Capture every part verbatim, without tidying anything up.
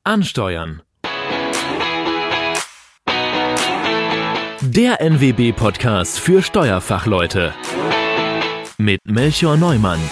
Ansteuern. Der N W B-Podcast für Steuerfachleute mit Melchior Neumann.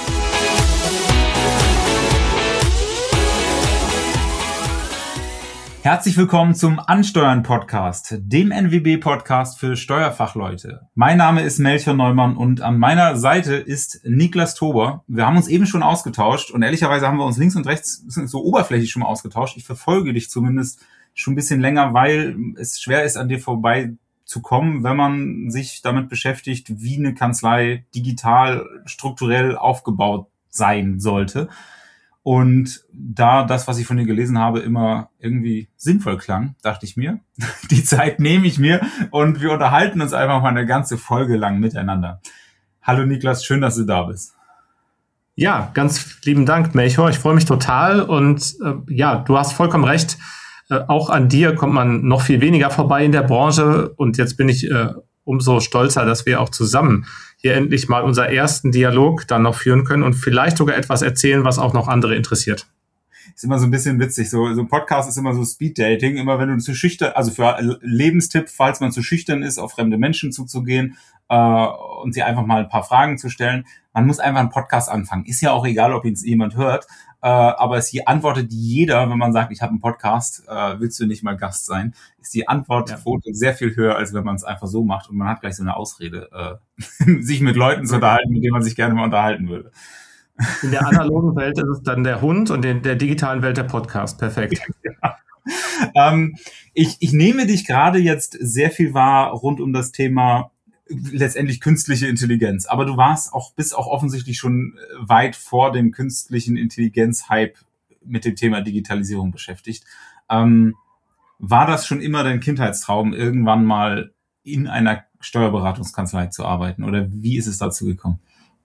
Herzlich willkommen zum Ansteuern-Podcast, dem N W B-Podcast für Steuerfachleute. Mein Name ist Melchior Neumann und an meiner Seite ist Niklas Tober. Wir haben uns eben schon ausgetauscht und ehrlicherweise haben wir uns links und rechts so oberflächlich schon mal ausgetauscht. Ich verfolge dich zumindest schon ein bisschen länger, weil es schwer ist, an dir vorbei zu kommen, wenn man sich damit beschäftigt, wie eine Kanzlei digital strukturell aufgebaut sein sollte. Und da das, was ich von dir gelesen habe, immer irgendwie sinnvoll klang, dachte ich mir, die Zeit nehme ich mir und wir unterhalten uns einfach mal eine ganze Folge lang miteinander. Hallo Niklas, schön, dass du da bist. Ja, ganz lieben Dank, Melchior. Ich freue mich total und äh, ja, du hast vollkommen recht. Äh, auch an dir kommt man noch viel weniger vorbei in der Branche und jetzt bin ich äh, umso stolzer, dass wir auch zusammen hier endlich mal unseren ersten Dialog dann noch führen können und vielleicht sogar etwas erzählen, was auch noch andere interessiert. Ist immer so ein bisschen witzig. So, so ein Podcast ist immer so Speed-Dating. Immer wenn du zu schüchtern, also für Lebenstipp, falls man zu schüchtern ist, auf fremde Menschen zuzugehen äh, und sie einfach mal ein paar Fragen zu stellen. Man muss einfach einen Podcast anfangen. Ist ja auch egal, ob ihn jemand hört. Äh, aber es hier antwortet jeder, wenn man sagt, ich habe einen Podcast, äh, willst du nicht mal Gast sein? Ist die Antwortquote ja sehr viel höher, als wenn man es einfach so macht und man hat gleich so eine Ausrede, äh, sich mit Leuten zu unterhalten, mit denen man sich gerne mal unterhalten würde. In der analogen Welt ist es dann der Hund und in der digitalen Welt der Podcast. Perfekt. Ja. Ähm, ich, ich nehme dich gerade jetzt sehr viel wahr rund um das Thema letztendlich künstliche Intelligenz. Aber du warst auch, bist auch offensichtlich schon weit vor dem künstlichen Intelligenz-Hype mit dem Thema Digitalisierung beschäftigt. Ähm, war das schon immer dein Kindheitstraum, irgendwann mal in einer Steuerberatungskanzlei zu arbeiten? Oder wie ist es dazu gekommen?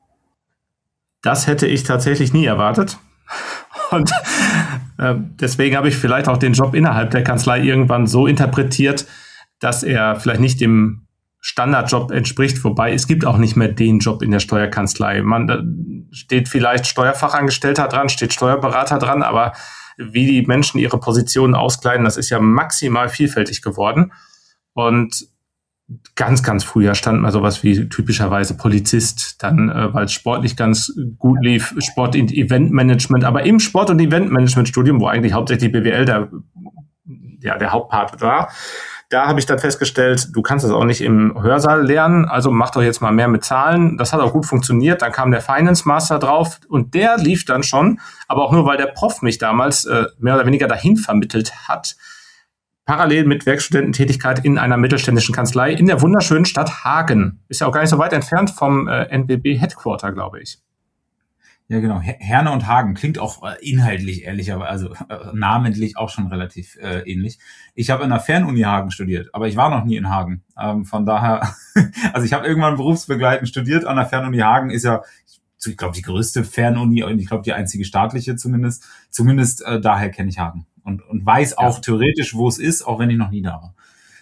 Das hätte ich tatsächlich nie erwartet. Und äh, deswegen habe ich vielleicht auch den Job innerhalb der Kanzlei irgendwann so interpretiert, dass er vielleicht nicht dem Standardjob entspricht, wobei es gibt auch nicht mehr den Job in der Steuerkanzlei. Man da steht vielleicht Steuerfachangestellter dran, steht Steuerberater dran, aber wie die Menschen ihre Positionen auskleiden, das ist ja maximal vielfältig geworden. Und ganz, ganz früher stand mal sowas wie typischerweise Polizist, dann, äh, weil es sportlich ganz gut lief, Sport- und Eventmanagement, aber im Sport- und Eventmanagement-Studium, wo eigentlich hauptsächlich B W L der, ja, der Hauptpart war, da habe ich dann festgestellt, du kannst das auch nicht im Hörsaal lernen, also mach doch jetzt mal mehr mit Zahlen. Das hat auch gut funktioniert. Dann kam der Finance Master drauf und der lief dann schon, aber auch nur, weil der Prof mich damals äh, mehr oder weniger dahin vermittelt hat, parallel mit Werkstudententätigkeit in einer mittelständischen Kanzlei in der wunderschönen Stadt Hagen. Ist ja auch gar nicht so weit entfernt vom äh, N W B-Headquarter, glaube ich. Ja, genau. Herne und Hagen klingt auch äh, inhaltlich ehrlicherweise, also äh, namentlich auch schon relativ äh, ähnlich. Ich habe in der Fernuni Hagen studiert, aber ich war noch nie in Hagen. Ähm, von daher, also ich habe irgendwann berufsbegleitend studiert an der Fernuni Hagen, ist ja, ich glaube, die größte Fernuni und ich glaube, die einzige staatliche zumindest. Zumindest äh, daher kenne ich Hagen und, und weiß auch ja theoretisch, wo es ist, auch wenn ich noch nie da war.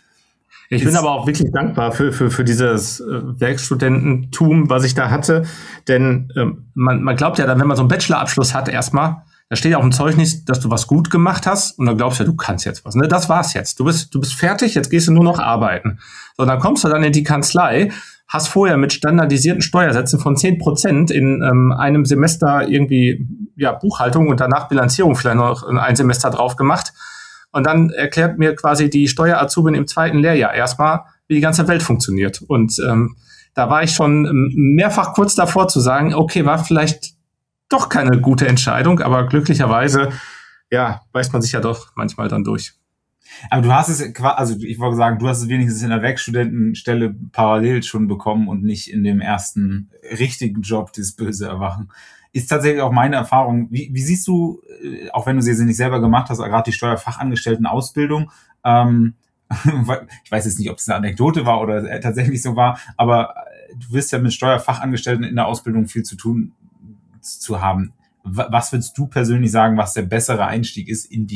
Ich bin aber auch wirklich dankbar für, für, für dieses Werkstudententum, was ich da hatte. Denn ähm, man, man glaubt ja dann, wenn man so einen Bachelorabschluss hat, erstmal, da steht ja auch im Zeugnis, dass du was gut gemacht hast. Und dann glaubst du ja, du kannst jetzt was. Ne? Das war's jetzt. Du bist, du bist fertig, jetzt gehst du nur noch arbeiten. So, dann kommst du dann in die Kanzlei, hast vorher mit standardisierten Steuersätzen von zehn Prozent in ähm, einem Semester irgendwie ja Buchhaltung und danach Bilanzierung vielleicht noch ein Semester drauf gemacht. Und dann erklärt mir quasi die Steuerazubin im zweiten Lehrjahr erstmal, wie die ganze Welt funktioniert. Und ähm, da war ich schon mehrfach kurz davor zu sagen, okay, war vielleicht doch keine gute Entscheidung, aber glücklicherweise, ja, beißt man sich ja doch manchmal dann durch. Aber du hast es, also ich wollte sagen, du hast es wenigstens in der Werkstudentenstelle parallel schon bekommen und nicht in dem ersten richtigen Job, das böse Erwachen. Ist tatsächlich auch meine Erfahrung. Wie, wie siehst du, auch wenn du sie nicht selber gemacht hast, gerade die Steuerfachangestelltenausbildung, ähm, ich weiß jetzt nicht, ob es eine Anekdote war oder tatsächlich so war, aber du wirst ja mit Steuerfachangestellten in der Ausbildung viel zu tun zu haben. Was würdest du persönlich sagen, was der bessere Einstieg ist in die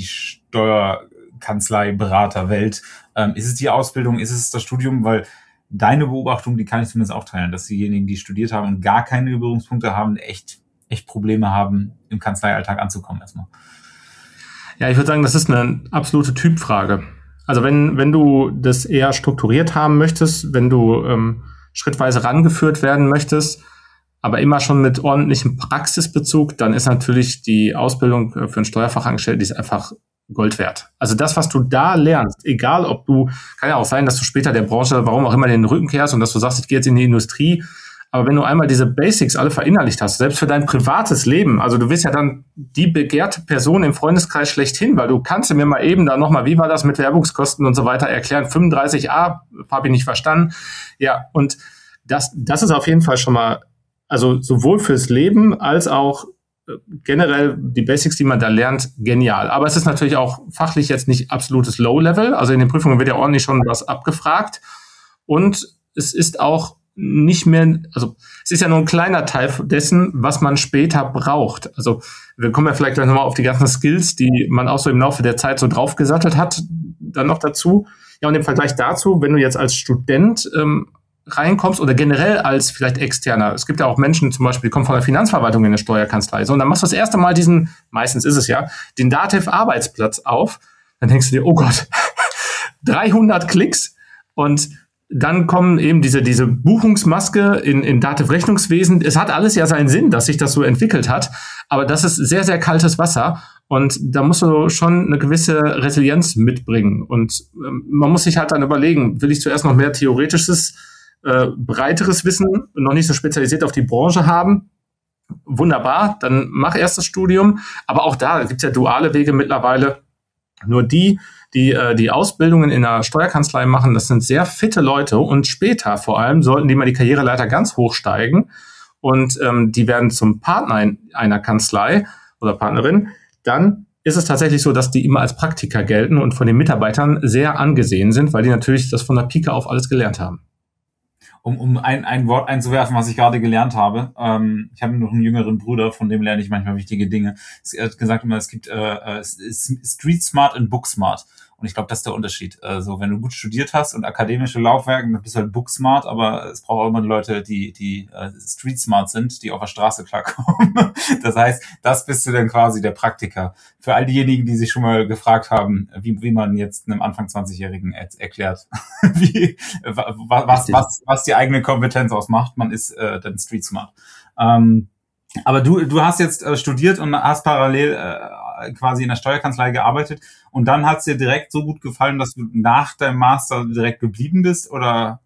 Steuerkanzlei-Beraterwelt? Ähm, ist es die Ausbildung, ist es das Studium? Weil deine Beobachtung, die kann ich zumindest auch teilen, dass diejenigen, die studiert haben und gar keine Berührungspunkte haben, echt echt Probleme haben, im Kanzleialltag anzukommen erstmal. Ja, ich würde sagen, das ist eine absolute Typfrage. Also wenn, wenn du das eher strukturiert haben möchtest, wenn du ähm, schrittweise rangeführt werden möchtest, aber immer schon mit ordentlichem Praxisbezug, dann ist natürlich die Ausbildung für einen Steuerfachangestellten, die ist einfach Gold wert. Also das, was du da lernst, egal ob du, kann ja auch sein, dass du später der Branche, warum auch immer, den Rücken kehrst und dass du sagst, ich gehe jetzt in die Industrie, aber wenn du einmal diese Basics alle verinnerlicht hast, selbst für dein privates Leben, also du bist ja dann die begehrte Person im Freundeskreis schlechthin, weil du kannst mir mal eben dann nochmal, wie war das mit Werbungskosten und so weiter erklären, fünfunddreißig a, habe ich nicht verstanden. Ja, und das, das ist auf jeden Fall schon mal, also sowohl fürs Leben als auch generell die Basics, die man da lernt, genial. Aber es ist natürlich auch fachlich jetzt nicht absolutes Low-Level, also in den Prüfungen wird ja ordentlich schon was abgefragt und es ist auch nicht mehr, also es ist ja nur ein kleiner Teil dessen, was man später braucht. Also wir kommen ja vielleicht gleich nochmal auf die ganzen Skills, die man auch so im Laufe der Zeit so draufgesattelt hat, dann noch dazu. Ja, und im Vergleich dazu, wenn du jetzt als Student ähm, reinkommst oder generell als vielleicht Externer, es gibt ja auch Menschen zum Beispiel, die kommen von der Finanzverwaltung in eine Steuerkanzlei, so, und dann machst du das erste Mal diesen, meistens ist es ja, den Dativ-Arbeitsplatz auf, dann denkst du dir, oh Gott, dreihundert Klicks und dann kommen eben diese, diese Buchungsmaske in, in Dativ-Rechnungswesen. Es hat alles ja seinen Sinn, dass sich das so entwickelt hat. Aber das ist sehr, sehr kaltes Wasser. Und da musst du schon eine gewisse Resilienz mitbringen. Und ähm, man muss sich halt dann überlegen, will ich zuerst noch mehr theoretisches, äh, breiteres Wissen, noch nicht so spezialisiert auf die Branche haben? Wunderbar, dann mach erst das Studium. Aber auch da gibt's ja duale Wege mittlerweile. Nur die, die äh, die Ausbildungen in einer Steuerkanzlei machen, das sind sehr fitte Leute und später vor allem sollten die mal die Karriereleiter ganz hoch steigen und ähm, die werden zum Partner in einer Kanzlei oder Partnerin, dann ist es tatsächlich so, dass die immer als Praktiker gelten und von den Mitarbeitern sehr angesehen sind, weil die natürlich das von der Pike auf alles gelernt haben. Um, um ein, ein Wort einzuwerfen, was ich gerade gelernt habe. Ähm, ich habe noch einen jüngeren Bruder, von dem lerne ich manchmal wichtige Dinge. Er hat gesagt immer, es gibt äh, Street Smart und Book Smart. Und ich glaube, das ist der Unterschied. Also wenn du gut studiert hast und akademische Laufwerke, dann bist du halt Book Smart, aber es braucht auch immer Leute, die die äh, Street Smart sind, die auf der Straße klarkommen. Das heißt, das bist du dann quasi der Praktiker. Für all diejenigen, die sich schon mal gefragt haben, wie, wie man jetzt einem Anfang zwanzigjährigen er- erklärt, wie, was, was, was die eigene Kompetenz ausmacht, man ist äh, dann Street Smart. Ähm, aber du, du hast jetzt äh, studiert und hast parallel äh, quasi in der Steuerkanzlei gearbeitet und dann hat es dir direkt so gut gefallen, dass du nach deinem Master direkt geblieben bist, oder?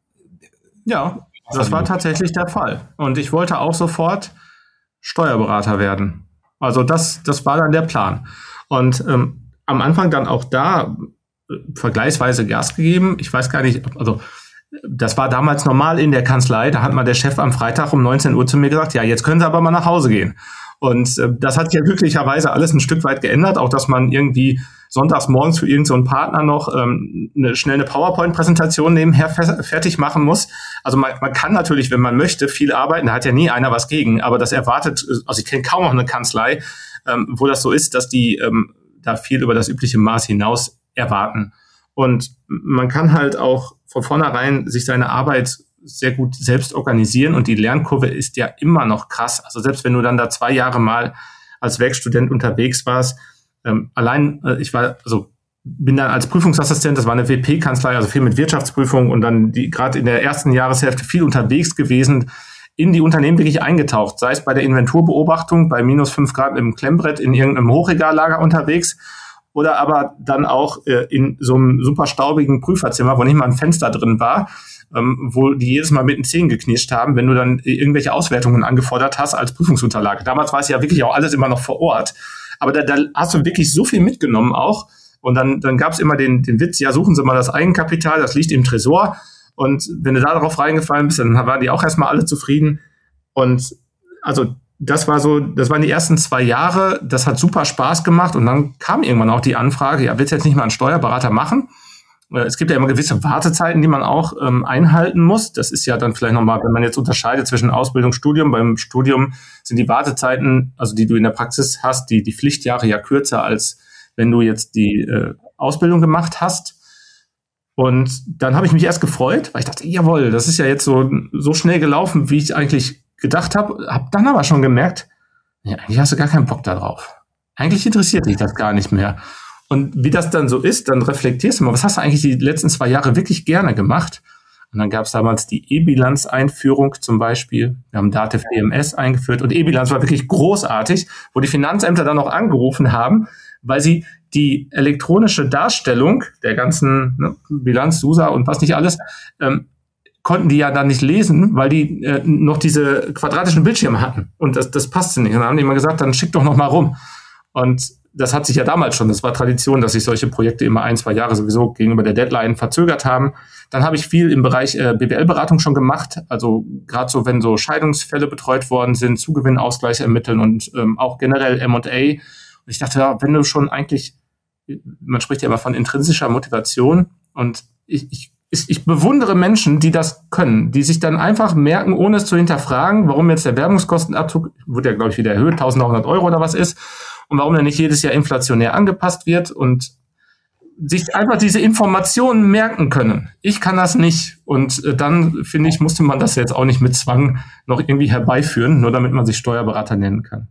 Ja, das war tatsächlich der Fall. Und ich wollte auch sofort Steuerberater werden. Also das, das war dann der Plan. Und ähm, am Anfang dann auch da äh, vergleichsweise Gas gegeben. Ich weiß gar nicht, also das war damals normal in der Kanzlei. Da hat mal der Chef am Freitag um neunzehn Uhr zu mir gesagt, ja, jetzt können Sie aber mal nach Hause gehen. Und äh, das hat ja glücklicherweise alles ein Stück weit geändert, auch dass man irgendwie sonntags morgens für irgendeinen so Partner noch ähm, eine, schnell eine PowerPoint-Präsentation nebenher fe- fertig machen muss. Also man, man kann natürlich, wenn man möchte, viel arbeiten, da hat ja nie einer was gegen, aber das erwartet, also ich kenne kaum noch eine Kanzlei, ähm, wo das so ist, dass die ähm, da viel über das übliche Maß hinaus erwarten. Und man kann halt auch von vornherein sich seine Arbeit sehr gut selbst organisieren und die Lernkurve ist ja immer noch krass. Also selbst wenn du dann da zwei Jahre mal als Werkstudent unterwegs warst, ähm, allein, äh, ich war, also bin dann als Prüfungsassistent, das war eine W P-Kanzlei, also viel mit Wirtschaftsprüfung und dann die gerade in der ersten Jahreshälfte viel unterwegs gewesen, in die Unternehmen wirklich eingetaucht, sei es bei der Inventurbeobachtung, bei minus fünf Grad im Klemmbrett in irgendeinem Hochregallager unterwegs oder aber dann auch äh, in so einem super staubigen Prüferzimmer, wo nicht mal ein Fenster drin war, ähm, wo die jedes Mal mit den Zähnen geknirscht haben, wenn du dann irgendwelche Auswertungen angefordert hast als Prüfungsunterlage. Damals war es ja wirklich auch alles immer noch vor Ort. Aber da, da hast du wirklich so viel mitgenommen auch. Und dann, dann gab es immer den, den Witz, ja, suchen Sie mal das Eigenkapital, das liegt im Tresor. Und wenn du da drauf reingefallen bist, dann waren die auch erstmal alle zufrieden. Und also das war so, das waren die ersten zwei Jahre, das hat super Spaß gemacht. Und dann kam irgendwann auch die Anfrage, ja, willst du jetzt nicht mal einen Steuerberater machen? Es gibt ja immer gewisse Wartezeiten, die man auch ähm, einhalten muss. Das ist ja dann vielleicht nochmal, wenn man jetzt unterscheidet zwischen Ausbildung und Studium. Beim Studium sind die Wartezeiten, also die du in der Praxis hast, die, die Pflichtjahre ja kürzer, als wenn du jetzt die äh, Ausbildung gemacht hast. Und dann habe ich mich erst gefreut, weil ich dachte, jawohl, das ist ja jetzt so, so schnell gelaufen, wie ich eigentlich gedacht habe. Habe dann aber schon gemerkt, ja, eigentlich hast du gar keinen Bock da drauf. eigentlich interessiert dich das gar nicht mehr. Und wie das dann so ist, dann reflektierst du mal, was hast du eigentlich die letzten zwei Jahre wirklich gerne gemacht? Und dann gab es damals die E-Bilanz-Einführung zum Beispiel. Wir haben Datev D M S eingeführt und E-Bilanz war wirklich großartig, wo die Finanzämter dann auch angerufen haben, weil sie die elektronische Darstellung der ganzen ne, Bilanz, S U S A und was nicht alles, ähm, konnten die ja dann nicht lesen, weil die äh, noch diese quadratischen Bildschirme hatten. Und das, das passte nicht. Und dann haben die immer gesagt, dann schick doch noch mal rum. Und das hat sich ja damals schon, das war Tradition, dass sich solche Projekte immer ein, zwei Jahre sowieso gegenüber der Deadline verzögert haben. Dann habe ich viel im Bereich äh, B W L-Beratung schon gemacht. Also gerade so, wenn so Scheidungsfälle betreut worden sind, Zugewinnausgleich ermitteln und ähm, auch generell M und A. Und ich dachte, ja, wenn du schon eigentlich, man spricht ja immer von intrinsischer Motivation und ich, ich Ich bewundere Menschen, die das können, die sich dann einfach merken, ohne es zu hinterfragen, warum jetzt der Werbungskostenabzug, wird ja, glaube ich, wieder erhöht, eintausendneunhundert Euro oder was ist, und warum der nicht jedes Jahr inflationär angepasst wird und sich einfach diese Informationen merken können. Ich kann das nicht. Und dann, finde ich, musste man das jetzt auch nicht mit Zwang noch irgendwie herbeiführen, nur damit man sich Steuerberater nennen kann.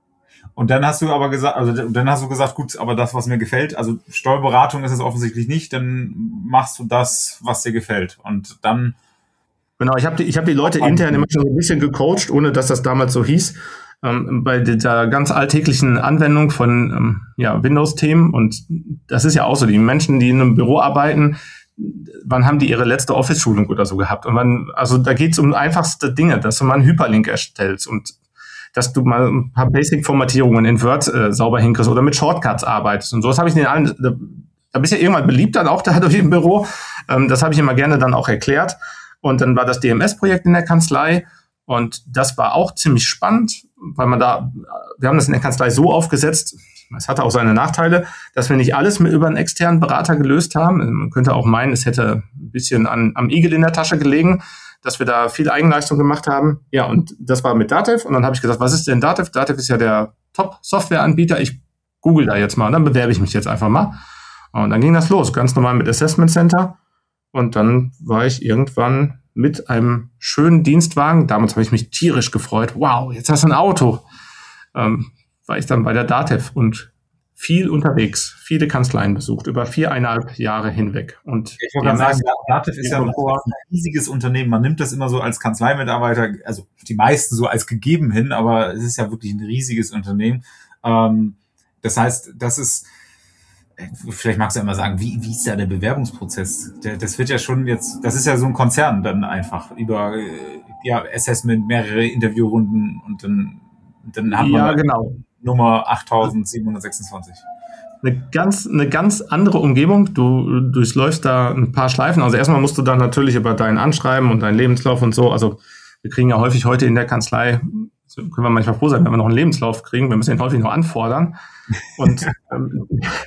Und dann hast du aber gesagt, also dann hast du gesagt, gut, aber das, was mir gefällt, also Steuerberatung ist es offensichtlich nicht, dann machst du das, was dir gefällt. Und dann... Genau, ich habe die, ich hab die Leute intern immer schon ein bisschen gecoacht, ohne dass das damals so hieß, ähm, bei dieser ganz alltäglichen Anwendung von ähm, ja, Windows-Themen. Und das ist ja auch so, die Menschen, die in einem Büro arbeiten, wann haben die ihre letzte Office-Schulung oder so gehabt? Und wann, also da geht es um einfachste Dinge, dass du mal einen Hyperlink erstellst und dass du mal ein paar Basic-Formatierungen in Word äh, sauber hinkriegst oder mit Shortcuts arbeitest. Und sowas habe ich den allen, da, da bist du ja irgendwann beliebt dann auch da durch im Büro. Ähm, das habe ich immer gerne dann auch erklärt. Und dann war das D M S-Projekt in der Kanzlei. Und das war auch ziemlich spannend, weil man da, wir haben das in der Kanzlei so aufgesetzt, es hatte auch seine Nachteile, dass wir nicht alles mit über einen externen Berater gelöst haben. Man könnte auch meinen, es hätte ein bisschen an, am Igel in der Tasche gelegen, dass wir da viel Eigenleistung gemacht haben. Ja, und das war mit Datev. Und dann habe ich gesagt, was ist denn Datev? Datev ist ja der Top-Software-Anbieter. Ich google da jetzt mal. Und dann bewerbe ich mich jetzt einfach mal. Und dann ging das los, ganz normal mit Assessment Center. Und dann war ich irgendwann mit einem schönen Dienstwagen. Damals habe ich mich tierisch gefreut. Wow, jetzt hast du ein Auto. Ähm, war ich dann bei der Datev und viel unterwegs, viele Kanzleien besucht, über viereinhalb Jahre hinweg. Und ich wollte gerade sagen, Datev ist ja ein riesiges Unternehmen. Man nimmt das immer so als Kanzleimitarbeiter, also die meisten so als gegeben hin, aber es ist ja wirklich ein riesiges Unternehmen. Ähm, das heißt, das ist, vielleicht magst du ja mal sagen, wie, wie ist da der Bewerbungsprozess? Der, das wird ja schon jetzt, das ist ja so ein Konzern dann einfach über ja, Assessment, mehrere Interviewrunden und dann, dann hat man ja, genau. Nummer achttausendsiebenhundertsechsundzwanzig. Eine ganz, eine ganz andere Umgebung. Du durchläufst da ein paar Schleifen. Also erstmal musst du dann natürlich über dein Anschreiben und deinen Lebenslauf und so. Also wir kriegen ja häufig heute in der Kanzlei, so können wir manchmal froh sein, wenn wir noch einen Lebenslauf kriegen. Wir müssen ihn häufig noch anfordern. Und ähm,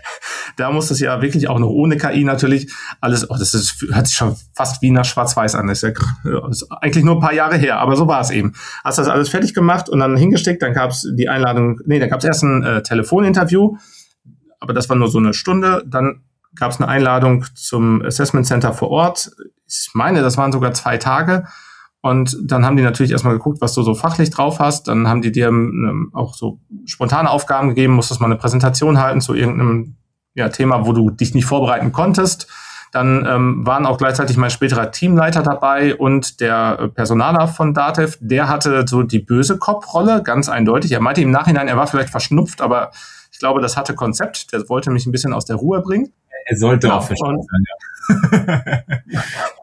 da muss es ja wirklich auch noch ohne K I natürlich alles, oh, das ist, hört sich schon fast wie nach Schwarz-Weiß an. Das ist, ja, das ist eigentlich nur ein paar Jahre her, aber so war es eben. Hast das alles fertig gemacht und dann hingesteckt, dann gab es die Einladung, nee, da gab es erst ein äh, Telefoninterview, aber das war nur so eine Stunde. Dann gab es eine Einladung zum Assessment Center vor Ort. Ich meine, das waren sogar zwei Tage. Und dann haben die natürlich erstmal geguckt, was du so fachlich drauf hast. Dann haben die dir ähm, auch so spontane Aufgaben gegeben, musstest mal eine Präsentation halten zu irgendeinem ja, Thema, wo du dich nicht vorbereiten konntest. Dann ähm, waren auch gleichzeitig mein späterer Teamleiter dabei und der äh, Personaler von Datev, der hatte so die böse Kopfrolle, ganz eindeutig. Er meinte im Nachhinein, er war vielleicht verschnupft, aber ich glaube, das hatte Konzept. Der wollte mich ein bisschen aus der Ruhe bringen. Er sollte ja, auch verschnupft sein, ja.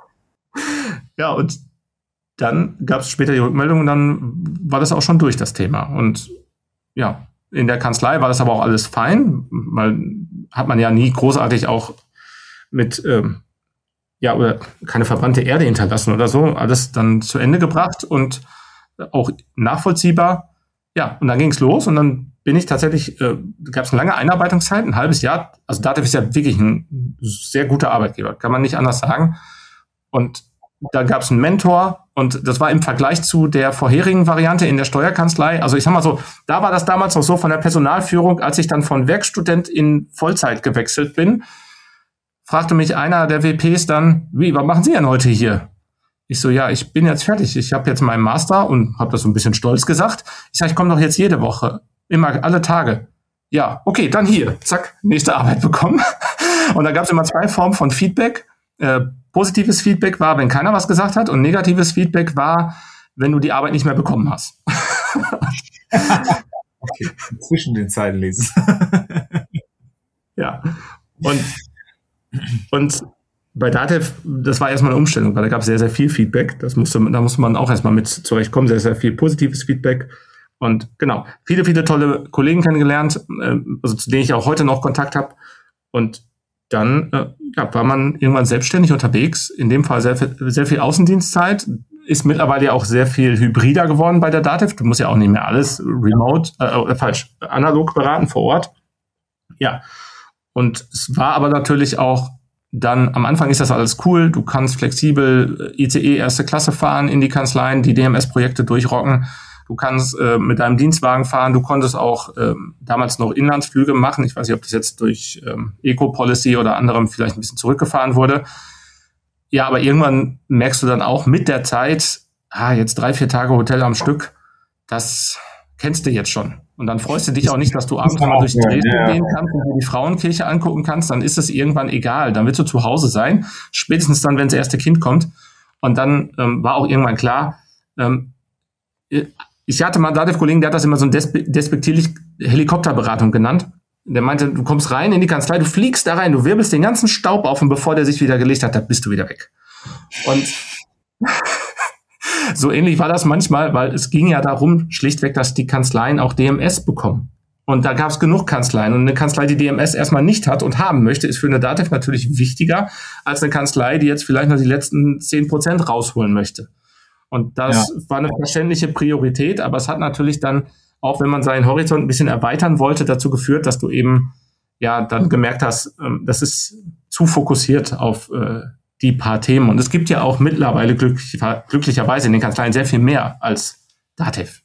Ja, und dann gab es später die Rückmeldung und dann war das auch schon durch, das Thema. Und ja, in der Kanzlei war das aber auch alles fein, weil hat man ja nie großartig auch mit, ähm, ja, oder keine verbrannte Erde hinterlassen oder so, alles dann zu Ende gebracht und auch nachvollziehbar. Ja, und dann ging es los und dann bin ich tatsächlich, äh, gab es eine lange Einarbeitungszeit, ein halbes Jahr. Also Datev ist ja wirklich ein sehr guter Arbeitgeber, kann man nicht anders sagen. Und da gab es einen Mentor und das war im Vergleich zu der vorherigen Variante in der Steuerkanzlei. Also ich sag mal so, da war das damals noch so von der Personalführung, als ich dann von Werkstudent in Vollzeit gewechselt bin, fragte mich einer der W Ps dann, wie, was machen Sie denn heute hier? Ich so, ja, ich bin jetzt fertig. Ich habe jetzt meinen Master und habe das so ein bisschen stolz gesagt. Ich sage, ich komme doch jetzt jede Woche, immer alle Tage. ja, okay, dann hier, zack, nächste Arbeit bekommen. Und da gab es immer zwei Formen von Feedback. Äh, positives Feedback war, wenn keiner was gesagt hat, und negatives Feedback war, wenn du die Arbeit nicht mehr bekommen hast. Okay, zwischen den Zeilen lesen. Ja, und, und bei Datev, das war erstmal eine Umstellung, weil da gab es sehr, sehr viel Feedback. Das musste, da musste man auch erstmal mit zurechtkommen, sehr, sehr viel positives Feedback. Und genau, viele, viele tolle Kollegen kennengelernt, also zu denen ich auch heute noch Kontakt habe. Und dann äh, ja, war man irgendwann selbstständig unterwegs, in dem Fall sehr, sehr viel Außendienstzeit, ist mittlerweile ja auch sehr viel hybrider geworden bei der Datev. Du musst ja auch nicht mehr alles remote, äh, falsch, analog beraten vor Ort. Ja, und es war aber natürlich auch dann, am Anfang ist das alles cool, du kannst flexibel I C E erste Klasse fahren in die Kanzleien, die D M S-Projekte durchrocken. Du kannst äh, mit deinem Dienstwagen fahren. Du konntest auch ähm, damals noch Inlandsflüge machen. Ich weiß nicht, ob das jetzt durch ähm, Eco-Policy oder anderem vielleicht ein bisschen zurückgefahren wurde. Ja, aber irgendwann merkst du dann auch mit der Zeit, ah, jetzt drei, vier Tage Hotel am Stück, das kennst du jetzt schon. Und dann freust du dich auch nicht, dass du abends mal durch Dresden ja. gehen kannst und dir die Frauenkirche angucken kannst. Dann ist es irgendwann egal. Dann willst du zu Hause sein. Spätestens dann, wenn das erste Kind kommt. Und dann ähm, war auch irgendwann klar, ähm, ich hatte mal einen Datev-Kollegen, der hat das immer so ein despe- despektierlich Helikopterberatung genannt. Der meinte, du kommst rein in die Kanzlei, du fliegst da rein, du wirbelst den ganzen Staub auf und bevor der sich wieder gelegt hat, da bist du wieder weg. Und so ähnlich war das manchmal, weil es ging ja darum, schlichtweg, dass die Kanzleien auch D M S bekommen. Und da gab es genug Kanzleien. Und eine Kanzlei, die D M S erstmal nicht hat und haben möchte, ist für eine Datev natürlich wichtiger als eine Kanzlei, die jetzt vielleicht noch die letzten zehn Prozent rausholen möchte. Und das ja. war eine verständliche Priorität, aber es hat natürlich dann, auch wenn man seinen Horizont ein bisschen erweitern wollte, dazu geführt, dass du eben ja dann gemerkt hast, ähm, das ist zu fokussiert auf äh, die paar Themen. Und es gibt ja auch mittlerweile glücklich, glücklicherweise in den Kanzleien sehr viel mehr als Datev.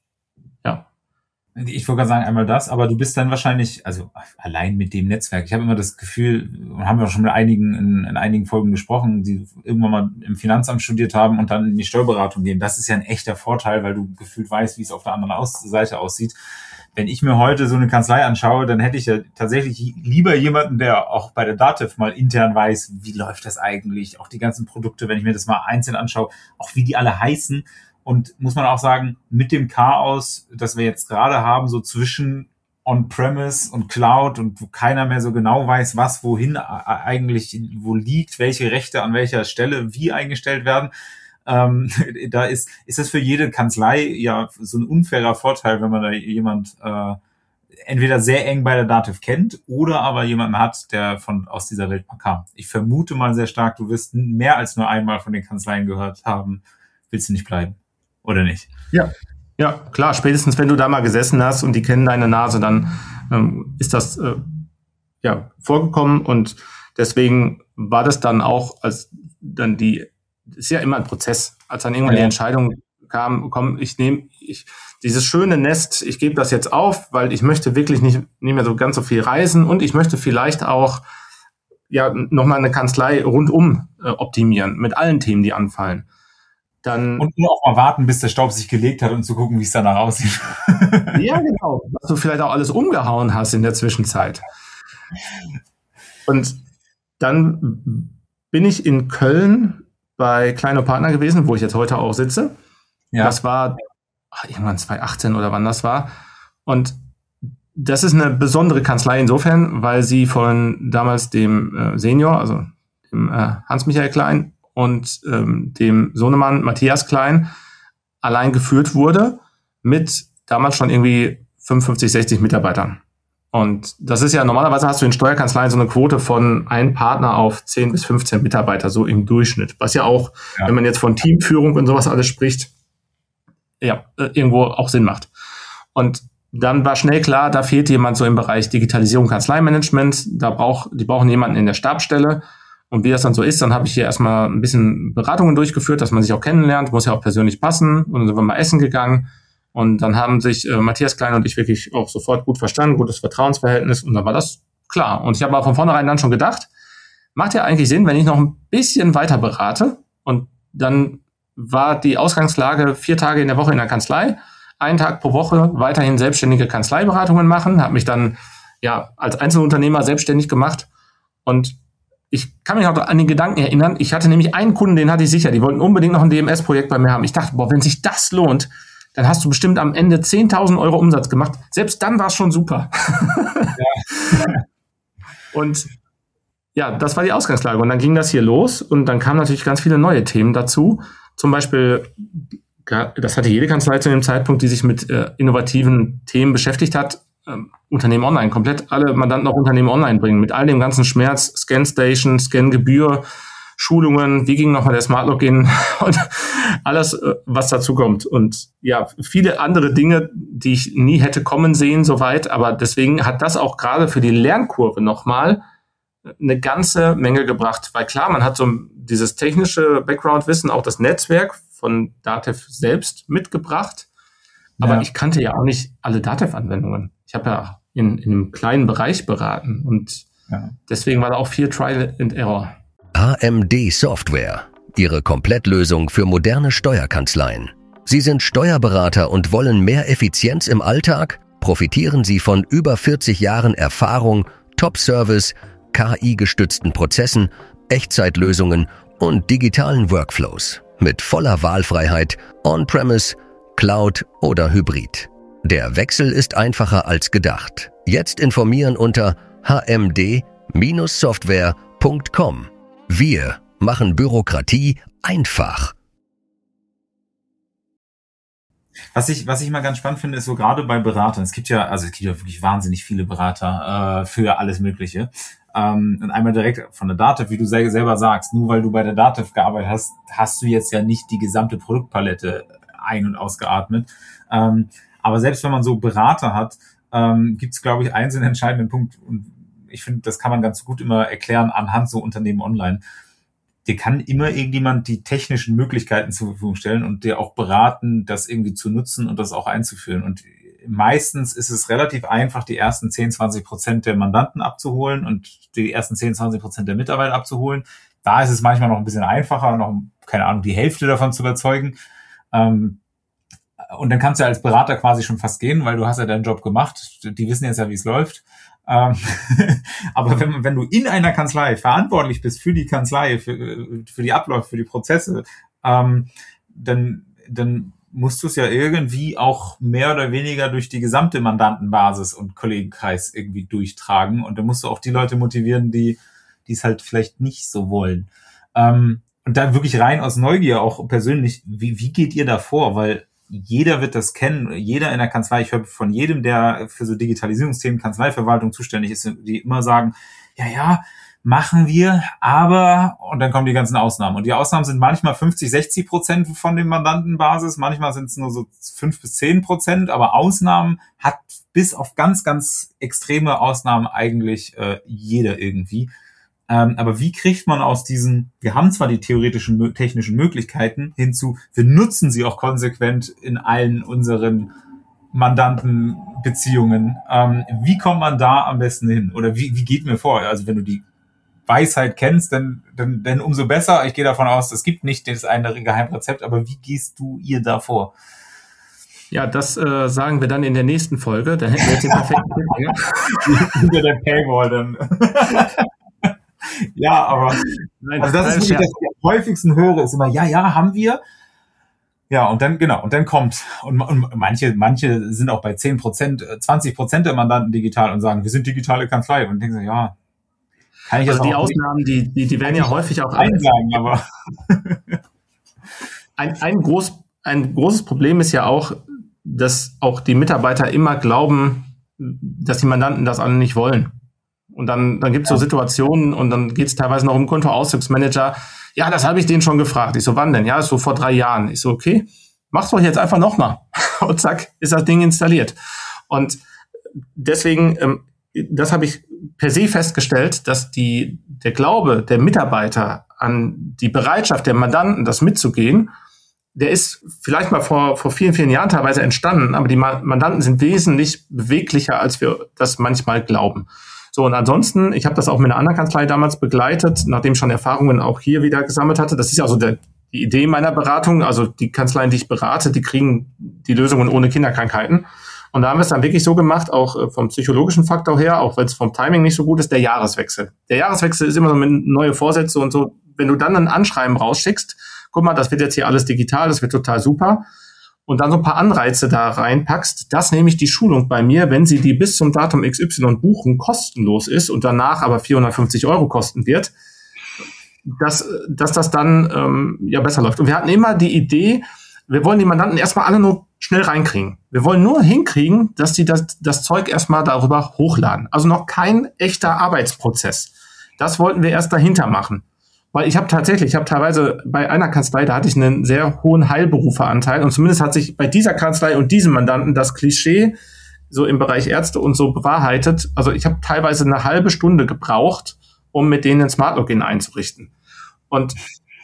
Ja. Ich wollte gerade sagen, einmal das, aber du bist dann wahrscheinlich, also allein mit dem Netzwerk, ich habe immer das Gefühl, haben wir auch schon mit einigen in, in einigen Folgen gesprochen, die irgendwann mal im Finanzamt studiert haben und dann in die Steuerberatung gehen. Das ist ja ein echter Vorteil, weil du gefühlt weißt, wie es auf der anderen Aus- Seite aussieht. Wenn ich mir heute so eine Kanzlei anschaue, dann hätte ich ja tatsächlich lieber jemanden, der auch bei der Datev mal intern weiß, wie läuft das eigentlich, auch die ganzen Produkte, wenn ich mir das mal einzeln anschaue, auch wie die alle heißen. Und muss man auch sagen, mit dem Chaos, das wir jetzt gerade haben, so zwischen On-Premise und Cloud und wo keiner mehr so genau weiß, was wohin eigentlich wo liegt, welche Rechte an welcher Stelle wie eingestellt werden, ähm, da ist ist das für jede Kanzlei ja so ein unfairer Vorteil, wenn man da jemand äh, entweder sehr eng bei der Datev kennt oder aber jemanden hat, der von aus dieser Welt mal kam. Ich vermute mal sehr stark, du wirst mehr als nur einmal von den Kanzleien gehört haben, willst du nicht bleiben. Oder nicht? Ja, ja, klar. Spätestens, wenn du da mal gesessen hast und die kennen deine Nase, dann ähm, ist das äh, ja vorgekommen und deswegen war das dann auch, als dann die, ist ja immer ein Prozess, als dann irgendwann ja. die Entscheidung kam, komm, ich nehme ich, dieses schöne Nest, ich gebe das jetzt auf, weil ich möchte wirklich nicht, nicht mehr so ganz so viel reisen und ich möchte vielleicht auch ja nochmal eine Kanzlei rundum äh, optimieren mit allen Themen, die anfallen. Dann und nur auch mal warten, bis der Staub sich gelegt hat und zu gucken, wie es danach aussieht. Ja, genau. Was du vielleicht auch alles umgehauen hast in der Zwischenzeit. Und dann bin ich in Köln bei Kleine Partner gewesen, wo ich jetzt heute auch sitze. Ja. Das war ach, irgendwann zwanzig achtzehn oder wann das war. Und das ist eine besondere Kanzlei insofern, weil sie von damals dem äh, Senior, also dem äh, Hans-Michael Klein, und ähm, dem Sohnemann Matthias Klein allein geführt wurde mit damals schon irgendwie fünfundfünfzig, sechzig Mitarbeitern. Und das ist ja, normalerweise hast du in Steuerkanzleien so eine Quote von einem Partner auf zehn bis fünfzehn Mitarbeiter, so im Durchschnitt. Was ja auch, ja. wenn man jetzt von Teamführung und sowas alles spricht, ja, irgendwo auch Sinn macht. Und dann war schnell klar, da fehlt jemand so im Bereich Digitalisierung, Kanzleimanagement. Da braucht, die brauchen jemanden in der Stabsstelle. Und wie das dann so ist, dann habe ich hier erstmal ein bisschen Beratungen durchgeführt, dass man sich auch kennenlernt, muss ja auch persönlich passen. Und dann sind wir mal essen gegangen. Und dann haben sich äh, Matthias Klein und ich wirklich auch sofort gut verstanden, gutes Vertrauensverhältnis. Und dann war das klar. Und ich habe aber von vornherein dann schon gedacht, macht ja eigentlich Sinn, wenn ich noch ein bisschen weiter berate. Und dann war die Ausgangslage vier Tage in der Woche in der Kanzlei, einen Tag pro Woche weiterhin selbstständige Kanzleiberatungen machen, habe mich dann ja als Einzelunternehmer selbstständig gemacht und ich kann mich auch an den Gedanken erinnern, ich hatte nämlich einen Kunden, den hatte ich sicher, die wollten unbedingt noch ein D M S-Projekt bei mir haben. Ich dachte, boah, wenn sich das lohnt, dann hast du bestimmt am Ende zehntausend Euro Umsatz gemacht. Selbst dann war es schon super. Ja. Und ja, das war die Ausgangslage. Und dann ging das hier los und dann kamen natürlich ganz viele neue Themen dazu. Zum Beispiel, das hatte jede Kanzlei zu dem Zeitpunkt, die sich mit äh, innovativen Themen beschäftigt hat, ähm, Unternehmen online, komplett alle Mandanten auch Unternehmen online bringen, mit all dem ganzen Schmerz, Scan-Station, Scan-Gebühr, Schulungen, wie ging nochmal der Smart Login und alles, was dazu kommt. Und ja, viele andere Dinge, die ich nie hätte kommen sehen, soweit, aber deswegen hat das auch gerade für die Lernkurve nochmal eine ganze Menge gebracht, weil klar, man hat so dieses technische Background-Wissen, auch das Netzwerk von DATEV selbst mitgebracht, aber ja. Ich kannte ja auch nicht alle DATEV-Anwendungen. Ich habe ja in, in einem kleinen Bereich beraten und ja. Deswegen war da auch viel Trial and Error. H M D Software, Ihre Komplettlösung für moderne Steuerkanzleien. Sie sind Steuerberater und wollen mehr Effizienz im Alltag? Profitieren Sie von über vierzig Jahren Erfahrung, Top-Service, K I-gestützten Prozessen, Echtzeitlösungen und digitalen Workflows mit voller Wahlfreiheit, On-Premise, Cloud oder Hybrid. Der Wechsel ist einfacher als gedacht. Jetzt informieren unter h m d Bindestrich software punkt com. Wir machen Bürokratie einfach. Was ich, was ich mal ganz spannend finde, ist so gerade bei Beratern, es gibt ja, also es gibt ja wirklich wahnsinnig viele Berater äh, für alles Mögliche. Ähm, und einmal direkt von der DATEV, wie du selber sagst, nur weil du bei der DATEV gearbeitet hast, hast du jetzt ja nicht die gesamte Produktpalette ein- und ausgeatmet. Ähm, aber selbst wenn man so Berater hat, ähm, gibt es, glaube ich, einen sehr entscheidenden Punkt. Und ich finde, das kann man ganz gut immer erklären anhand so Unternehmen online. Dir kann immer irgendjemand die technischen Möglichkeiten zur Verfügung stellen und dir auch beraten, das irgendwie zu nutzen und das auch einzuführen. Und meistens ist es relativ einfach, die ersten zehn, zwanzig Prozent der Mandanten abzuholen und die ersten zehn, zwanzig Prozent der Mitarbeiter abzuholen. Da ist es manchmal noch ein bisschen einfacher, noch, keine Ahnung, die Hälfte davon zu überzeugen. Ähm, und dann kannst du ja als Berater quasi schon fast gehen, weil du hast ja deinen Job gemacht. Die wissen jetzt ja, wie es läuft. Ähm, aber wenn, wenn du in einer Kanzlei verantwortlich bist für die Kanzlei, für, für die Abläufe, für die Prozesse, ähm, dann, dann musst du es ja irgendwie auch mehr oder weniger durch die gesamte Mandantenbasis und Kollegenkreis irgendwie durchtragen. Und dann musst du auch die Leute motivieren, die die es halt vielleicht nicht so wollen. Ähm, und da wirklich rein aus Neugier auch persönlich, wie, wie geht ihr da vor? Weil jeder wird das kennen, jeder in der Kanzlei, ich höre von jedem, der für so Digitalisierungsthemen, Kanzleiverwaltung zuständig ist, die immer sagen, ja, ja, machen wir, aber, und dann kommen die ganzen Ausnahmen. Und die Ausnahmen sind manchmal fünfzig, sechzig Prozent von dem Mandantenbasis, manchmal sind es nur so fünf bis zehn Prozent, aber Ausnahmen hat bis auf ganz, ganz extreme Ausnahmen eigentlich äh, jeder irgendwie. Ähm, aber wie kriegt man aus diesen, wir haben zwar die theoretischen, technischen Möglichkeiten hinzu, wir nutzen sie auch konsequent in allen unseren Mandantenbeziehungen. Ähm, wie kommt man da am besten hin? Oder wie, wie geht mir vor? Also wenn du die Weisheit kennst, dann, dann, dann umso besser. Ich gehe davon aus, es gibt nicht das eine Geheimrezept, aber wie gehst du ihr da vor? Ja, das äh, sagen wir dann in der nächsten Folge. Da hätten wir jetzt den perfekten Tipp. Hinter der Paywall dann. Ja, aber Nein, also das ist wirklich, das, was ich am häufigsten höre, ist immer, ja, ja, haben wir. Ja, und dann, genau, und dann kommt, und, und manche, manche sind auch bei zehn Prozent, zwanzig Prozent der Mandanten digital und sagen, wir sind digitale Kanzlei. Und denken so, ja, kann ich also das die auch Ausnahmen, die, die, die werden ja häufig auch einsagen, aber ein, ein, groß, ein großes Problem ist ja auch, dass auch die Mitarbeiter immer glauben, dass die Mandanten das alle nicht wollen. Und dann, dann gibt es so Situationen und dann geht es teilweise noch um Kontoauszugsmanager. Ja, das habe ich denen schon gefragt. Ich so, wann denn? Ja, so vor drei Jahren. Ich so, okay, mach's doch jetzt einfach nochmal. Und zack, ist das Ding installiert. Und deswegen, ähm, das habe ich per se festgestellt, dass die, der Glaube der Mitarbeiter an die Bereitschaft der Mandanten, das mitzugehen, der ist vielleicht mal vor, vor vielen, vielen Jahren teilweise entstanden, aber die Mandanten sind wesentlich beweglicher, als wir das manchmal glauben. So, und ansonsten, ich habe das auch mit einer anderen Kanzlei damals begleitet, nachdem ich schon Erfahrungen auch hier wieder gesammelt hatte. Das ist ja so der, die Idee meiner Beratung, also die Kanzleien, die ich berate, die kriegen die Lösungen ohne Kinderkrankheiten. Und da haben wir es dann wirklich so gemacht, auch vom psychologischen Faktor her, auch wenn es vom Timing nicht so gut ist, der Jahreswechsel. Der Jahreswechsel ist immer so mit neue Vorsätze und so. Wenn du dann ein Anschreiben rausschickst, guck mal, das wird jetzt hier alles digital, das wird total super. Und dann so ein paar Anreize da reinpackst, dass nämlich die Schulung bei mir, wenn sie die bis zum Datum X Y buchen, kostenlos ist und danach aber vierhundertfünfzig Euro kosten wird, dass, dass das dann ähm, ja besser läuft. Und wir hatten immer die Idee, wir wollen die Mandanten erstmal alle nur schnell reinkriegen. Wir wollen nur hinkriegen, dass die das, das Zeug erstmal darüber hochladen. Also noch kein echter Arbeitsprozess. Das wollten wir erst dahinter machen. Weil ich habe tatsächlich, ich habe teilweise bei einer Kanzlei, da hatte ich einen sehr hohen Heilberuferanteil und zumindest hat sich bei dieser Kanzlei und diesem Mandanten das Klischee so im Bereich Ärzte und so bewahrheitet. Also ich habe teilweise eine halbe Stunde gebraucht, um mit denen ein Smart Login einzurichten. Und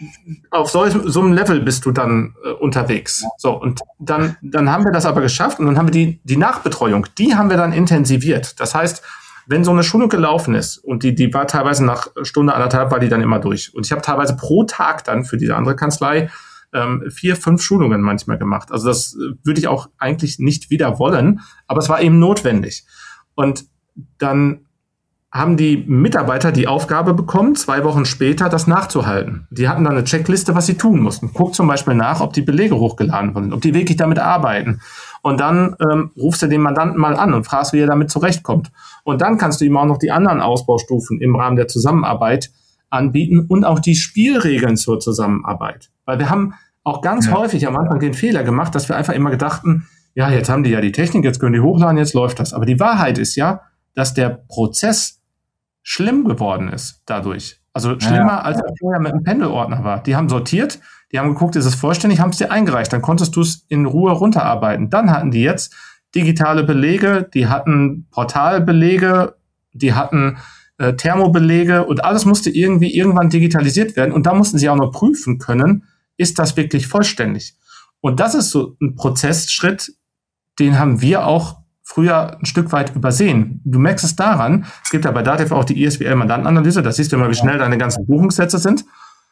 auf so, so einem Level bist du dann äh, unterwegs. So, und dann, dann haben wir das aber geschafft und dann haben wir die, die Nachbetreuung, die haben wir dann intensiviert. Das heißt, wenn so eine Schulung gelaufen ist und die, die war teilweise nach Stunde, anderthalb, war die dann immer durch. Und ich habe teilweise pro Tag dann für diese andere Kanzlei ähm, vier, fünf Schulungen manchmal gemacht. Also das äh, würde ich auch eigentlich nicht wieder wollen, aber es war eben notwendig. Und dann haben die Mitarbeiter die Aufgabe bekommen, zwei Wochen später das nachzuhalten. Die hatten dann eine Checkliste, was sie tun mussten. Guck zum Beispiel nach, ob die Belege hochgeladen wurden, ob die wirklich damit arbeiten. Und dann ähm, rufst du den Mandanten mal an und fragst, wie er damit zurechtkommt. Und dann kannst du ihm auch noch die anderen Ausbaustufen im Rahmen der Zusammenarbeit anbieten und auch die Spielregeln zur Zusammenarbeit. Weil wir haben auch ganz ja. häufig am Anfang den Fehler gemacht, dass wir einfach immer gedachten, ja, jetzt haben die ja die Technik, jetzt können die hochladen, jetzt läuft das. Aber die Wahrheit ist ja, dass der Prozess schlimm geworden ist dadurch. Also schlimmer, ja. als er vorher mit einem Pendelordner war. Die haben sortiert, die haben geguckt, ist es vollständig, haben es dir eingereicht. Dann konntest du es in Ruhe runterarbeiten. Dann hatten die jetzt digitale Belege, die hatten Portalbelege, die hatten äh, Thermobelege und alles musste irgendwie irgendwann digitalisiert werden. Und da mussten sie auch noch prüfen können, ist das wirklich vollständig? Und das ist so ein Prozessschritt, den haben wir auch früher ein Stück weit übersehen. Du merkst es daran, es gibt ja bei Datev auch die I S B L-Mandantenanalyse, da siehst du immer, wie schnell deine ganzen Buchungssätze sind.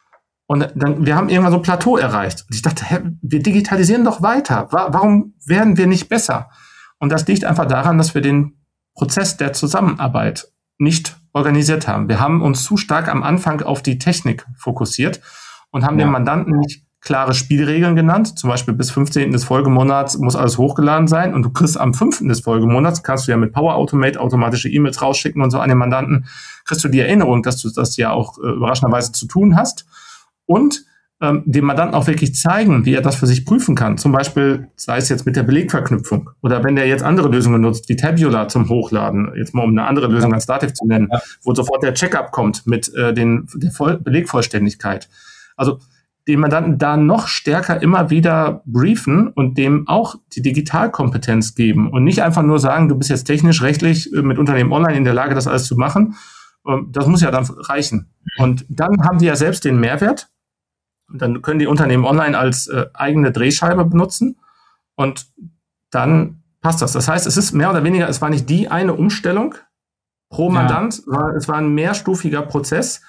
Und dann, wir haben irgendwann so ein Plateau erreicht. Und ich dachte, hä, wir digitalisieren doch weiter. Warum werden wir nicht besser? Und das liegt einfach daran, dass wir den Prozess der Zusammenarbeit nicht organisiert haben. Wir haben uns zu stark am Anfang auf die Technik fokussiert und haben ja. dem Mandanten nicht klare Spielregeln genannt, zum Beispiel bis fünfzehnten des Folgemonats muss alles hochgeladen sein und du kriegst am fünften des Folgemonats, kannst du ja mit Power Automate automatische E-Mails rausschicken und so an den Mandanten, kriegst du die Erinnerung, dass du das ja auch äh, überraschenderweise zu tun hast und ähm, dem Mandanten auch wirklich zeigen, wie er das für sich prüfen kann, zum Beispiel sei es jetzt mit der Belegverknüpfung oder wenn der jetzt andere Lösungen nutzt, wie Tabular zum Hochladen, jetzt mal um eine andere Lösung als Datev zu nennen, ja. wo sofort der Checkup kommt mit äh, den, der Voll- Belegvollständigkeit. Also den Mandanten da noch stärker immer wieder briefen und dem auch die Digitalkompetenz geben und nicht einfach nur sagen, du bist jetzt technisch, rechtlich mit Unternehmen online in der Lage, das alles zu machen. Das muss ja dann reichen. Und dann haben die ja selbst den Mehrwert. Und dann können die Unternehmen online als äh, eigene Drehscheibe benutzen und dann passt das. Das heißt, es ist mehr oder weniger, es war nicht die eine Umstellung pro Mandant, ja. es war ein mehrstufiger Prozess.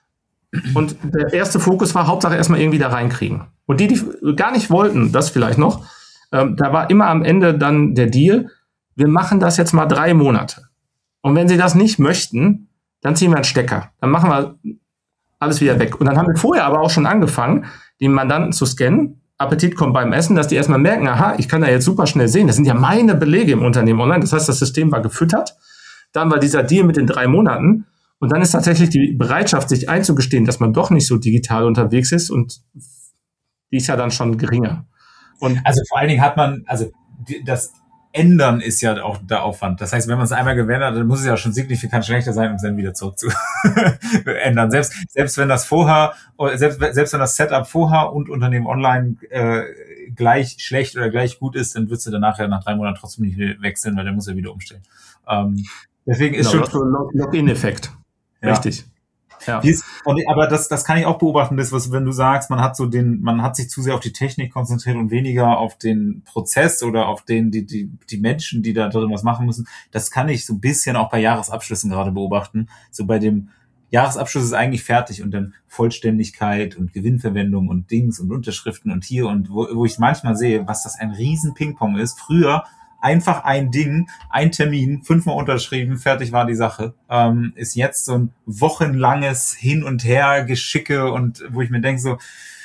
Und der erste Fokus war Hauptsache erstmal irgendwie da reinkriegen. Und die, die gar nicht wollten, das vielleicht noch, ähm, da war immer am Ende dann der Deal, wir machen das jetzt mal drei Monate. Und wenn sie das nicht möchten, dann ziehen wir einen Stecker. Dann machen wir alles wieder weg. Und dann haben wir vorher aber auch schon angefangen, die Mandanten zu scannen. Appetit kommt beim Essen, dass die erstmal merken, aha, ich kann da jetzt super schnell sehen, das sind ja meine Belege im Unternehmen online. Das heißt, das System war gefüttert. Dann war dieser Deal mit den drei Monaten. Und dann ist tatsächlich die Bereitschaft, sich einzugestehen, dass man doch nicht so digital unterwegs ist und die ist ja dann schon geringer. Und also vor allen Dingen hat man, also das Ändern ist ja auch der Aufwand. Das heißt, wenn man es einmal gewendet hat, dann muss es ja schon signifikant schlechter sein, um es dann wieder zurück zu ändern. Selbst, selbst wenn das vorher, selbst, selbst wenn das Setup vorher und Unternehmen online äh, gleich schlecht oder gleich gut ist, dann würdest du danach ja nach drei Monaten trotzdem nicht wechseln, weil der muss ja wieder umstellen. Ähm, deswegen ist genau, schon so Login-Effekt. Ja. Richtig. Ja. Ist, aber das, das kann ich auch beobachten, das, was, wenn du sagst, man hat so den, man hat sich zu sehr auf die Technik konzentriert und weniger auf den Prozess oder auf den, die, die, die Menschen, die da drin was machen müssen. Das kann ich so ein bisschen auch bei Jahresabschlüssen gerade beobachten. So bei dem Jahresabschluss ist eigentlich fertig und dann Vollständigkeit und Gewinnverwendung und Dings und Unterschriften und hier und wo, wo ich manchmal sehe, was das ein riesen Ping-Pong ist. Früher einfach ein Ding, ein Termin, fünfmal unterschrieben, fertig war die Sache. Ähm, ist jetzt so ein wochenlanges Hin und Her Geschicke und wo ich mir denke so,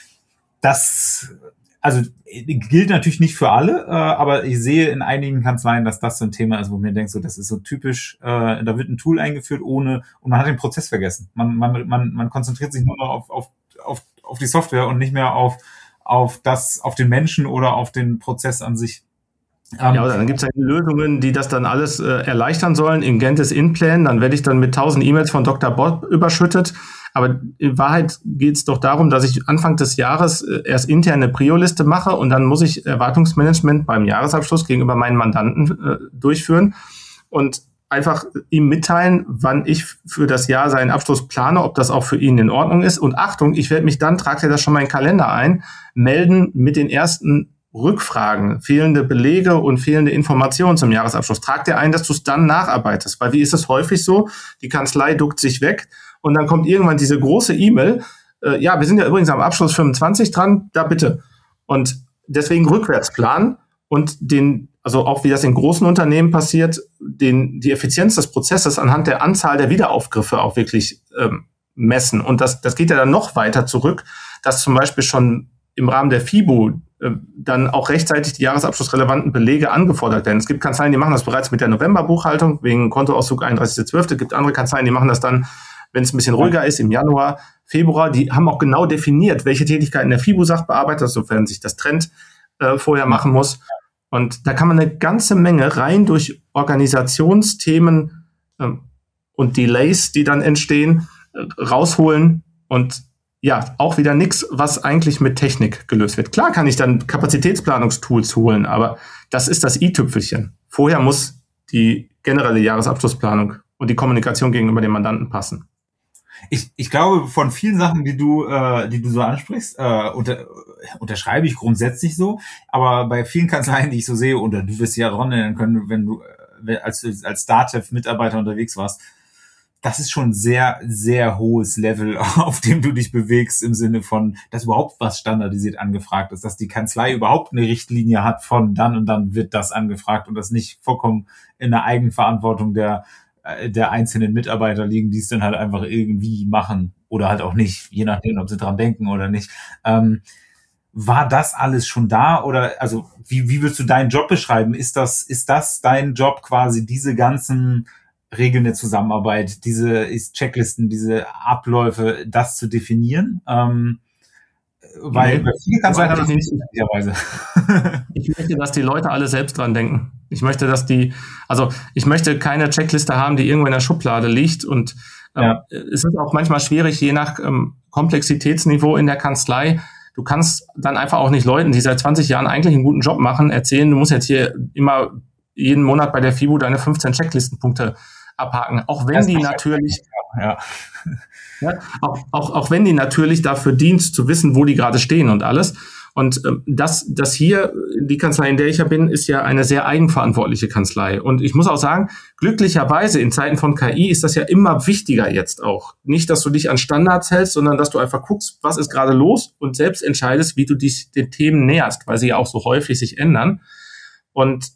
das, also gilt natürlich nicht für alle, äh, aber ich sehe in einigen Kanzleien, dass das so ein Thema ist, wo mir denke so, das ist so typisch, äh, da wird ein Tool eingeführt ohne, und man hat den Prozess vergessen. Man, man, man, man konzentriert sich nur noch auf, auf, auf, auf die Software und nicht mehr auf, auf das, auf den Menschen oder auf den Prozess an sich. Ja, oder dann gibt es ja Lösungen, die das dann alles äh, erleichtern sollen. In Gentes In-Plan, dann werde ich dann mit tausend E-Mails von Doktor Bob überschüttet. Aber in Wahrheit geht es doch darum, dass ich Anfang des Jahres äh, erst interne Prio-Liste mache und dann muss ich Erwartungsmanagement beim Jahresabschluss gegenüber meinen Mandanten äh, durchführen und einfach ihm mitteilen, wann ich für das Jahr seinen Abschluss plane, ob das auch für ihn in Ordnung ist. Und Achtung, ich werde mich dann, tragt er das schon mal in den Kalender ein, melden mit den ersten Rückfragen, fehlende Belege und fehlende Informationen zum Jahresabschluss. Trag dir ein, dass du es dann nacharbeitest. Weil wie ist es häufig so? Die Kanzlei duckt sich weg und dann kommt irgendwann diese große E-Mail. Äh, ja, wir sind ja übrigens am Abschluss fünfundzwanzig dran, da bitte. Und deswegen rückwärts planen und den, also auch wie das in großen Unternehmen passiert, den, die Effizienz des Prozesses anhand der Anzahl der Wiederaufgriffe auch wirklich ähm, messen. Und das, das geht ja dann noch weiter zurück, dass zum Beispiel schon im Rahmen der FIBO äh, dann auch rechtzeitig die jahresabschlussrelevanten Belege angefordert werden. Es gibt Kanzleien, die machen das bereits mit der Novemberbuchhaltung wegen Kontoauszug einunddreißigster zwölfter Es gibt andere Kanzleien, die machen das dann, wenn es ein bisschen ruhiger ist, im Januar, Februar. Die haben auch genau definiert, welche Tätigkeiten der FIBO-Sachbearbeiter, sofern sich das trennt, äh, vorher machen muss. Und da kann man eine ganze Menge rein durch Organisationsthemen ähm, und Delays, die dann entstehen, äh, rausholen und ja, auch wieder nichts, was eigentlich mit Technik gelöst wird. Klar kann ich dann Kapazitätsplanungstools holen, aber das ist das i-Tüpfelchen. Vorher muss die generelle Jahresabschlussplanung und die Kommunikation gegenüber dem Mandanten passen. Ich, ich glaube, von vielen Sachen, die du, äh, die du so ansprichst, äh, unter, unterschreibe ich grundsätzlich so. Aber bei vielen Kanzleien, die ich so sehe, oder du wirst ja dran erinnern können, wenn du äh, als, als DATEV-Mitarbeiter unterwegs warst, das ist schon sehr, sehr hohes Level, auf dem du dich bewegst, im Sinne von, dass überhaupt was standardisiert angefragt ist, dass die Kanzlei überhaupt eine Richtlinie hat von dann und dann wird das angefragt und das nicht vollkommen in der Eigenverantwortung der, der einzelnen Mitarbeiter liegen, die es dann halt einfach irgendwie machen oder halt auch nicht, je nachdem, ob sie dran denken oder nicht. Ähm, war das alles schon da oder, also, wie, wie würdest du deinen Job beschreiben? Ist das, ist das dein Job quasi, diese ganzen Regeln der Zusammenarbeit, diese Checklisten, diese Abläufe, das zu definieren? Ähm, weil nee, viele Kanzleien haben das nicht möglicherweise. Ich möchte, dass die Leute alle selbst dran denken. Ich möchte, dass die, also ich möchte keine Checkliste haben, die irgendwo in der Schublade liegt und ähm, ja. Es ist auch manchmal schwierig, je nach ähm, Komplexitätsniveau in der Kanzlei. Du kannst dann einfach auch nicht Leuten, die seit zwanzig Jahren eigentlich einen guten Job machen, erzählen, du musst jetzt hier immer jeden Monat bei der FIBO deine fünfzehn Checklistenpunkte abhaken, auch wenn das die natürlich, ja. Ja, auch, auch, auch wenn die natürlich dafür dient, zu wissen, wo die gerade stehen und alles. Und ähm, das, das hier, die Kanzlei, in der ich ja bin, ist ja eine sehr eigenverantwortliche Kanzlei. Und ich muss auch sagen, glücklicherweise in Zeiten von K I ist das ja immer wichtiger jetzt auch. Nicht, dass du dich an Standards hältst, sondern dass du einfach guckst, was ist gerade los und selbst entscheidest, wie du dich den Themen näherst, weil sie ja auch so häufig sich ändern. Und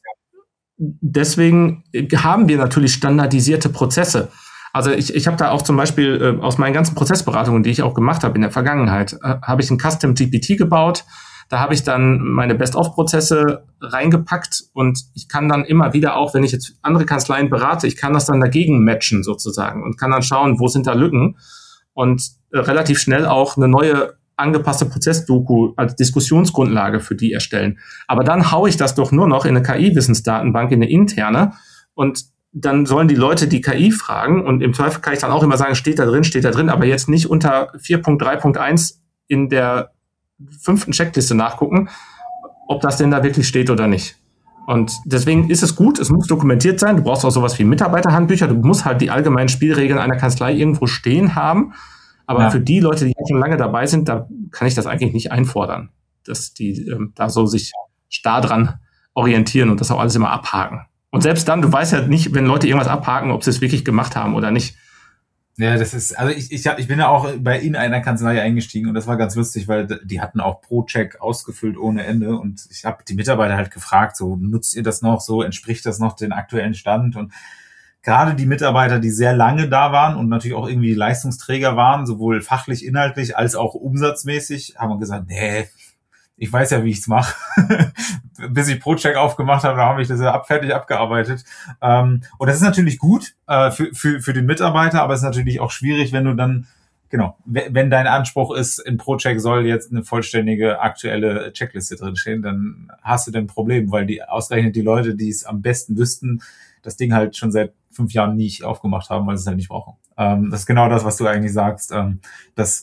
deswegen haben wir natürlich standardisierte Prozesse. Also ich, ich habe da auch zum Beispiel äh, aus meinen ganzen Prozessberatungen, die ich auch gemacht habe in der Vergangenheit, äh, habe ich ein Custom G P T gebaut. Da habe ich dann meine Best-of-Prozesse reingepackt und ich kann dann immer wieder auch, wenn ich jetzt andere Kanzleien berate, ich kann das dann dagegen matchen sozusagen und kann dann schauen, wo sind da Lücken und äh, relativ schnell auch eine neue angepasste Prozessdoku als Diskussionsgrundlage für die erstellen. Aber dann haue ich das doch nur noch in eine K I-Wissensdatenbank, in eine interne und dann sollen die Leute die K I fragen und im Zweifel kann ich dann auch immer sagen, steht da drin, steht da drin, aber jetzt nicht unter vier Punkt drei Punkt eins in der fünften Checkliste nachgucken, ob das denn da wirklich steht oder nicht. Und deswegen ist es gut, es muss dokumentiert sein, du brauchst auch sowas wie Mitarbeiterhandbücher, du musst halt die allgemeinen Spielregeln einer Kanzlei irgendwo stehen haben, aber ja. Für die Leute, die schon lange dabei sind, da kann ich das eigentlich nicht einfordern, dass die ähm, da so sich starr dran orientieren und das auch alles immer abhaken. Und selbst dann, du weißt ja nicht, wenn Leute irgendwas abhaken, ob sie es wirklich gemacht haben oder nicht. Ja, das ist, also ich, ich, ich bin ja auch bei Ihnen einer Kanzlei eingestiegen und das war ganz lustig, weil die hatten auch Pro-Check ausgefüllt ohne Ende und ich habe die Mitarbeiter halt gefragt, so nutzt ihr das noch, so entspricht das noch den aktuellen Stand und gerade die Mitarbeiter, die sehr lange da waren und natürlich auch irgendwie Leistungsträger waren, sowohl fachlich, inhaltlich als auch umsatzmäßig, haben gesagt, nee, ich weiß ja, wie ich's mache. Bis ich Pro-Check aufgemacht habe, da habe ich das ja ab, fertig abgearbeitet. Ähm, und das ist natürlich gut äh, für, für, für den Mitarbeiter, aber es ist natürlich auch schwierig, wenn du dann, genau, wenn dein Anspruch ist, in Pro-Check soll jetzt eine vollständige aktuelle Checkliste drinstehen, dann hast du ein Problem, weil die ausgerechnet die Leute, die es am besten wüssten, das Ding halt schon seit fünf Jahren nicht aufgemacht haben, weil sie es halt nicht brauchen. Ähm, das ist genau das, was du eigentlich sagst, ähm, dass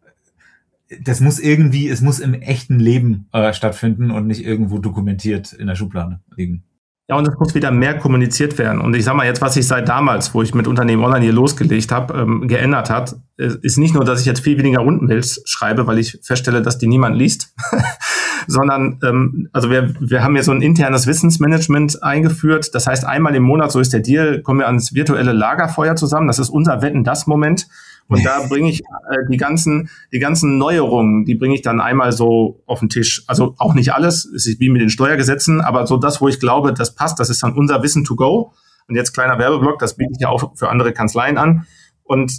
das muss irgendwie, es muss im echten Leben äh, stattfinden und nicht irgendwo dokumentiert in der Schublade liegen. Ja, und es muss wieder mehr kommuniziert werden. Und ich sag mal jetzt, was sich seit damals, wo ich mit Unternehmen online hier losgelegt habe, ähm, geändert hat, ist nicht nur, dass ich jetzt viel weniger Rundmails schreibe, weil ich feststelle, dass die niemand liest, sondern ähm, also wir, wir haben hier so ein internes Wissensmanagement eingeführt. Das heißt, einmal im Monat, so ist der Deal, kommen wir ans virtuelle Lagerfeuer zusammen. Das ist unser Wetten-das-Moment. Und da bringe ich äh, die ganzen die ganzen Neuerungen, die bringe ich dann einmal so auf den Tisch. Also auch nicht alles, es ist wie mit den Steuergesetzen, aber so das, wo ich glaube, das passt, das ist dann unser Wissen to go. Und jetzt kleiner Werbeblock, das biete ich ja auch für andere Kanzleien an. Und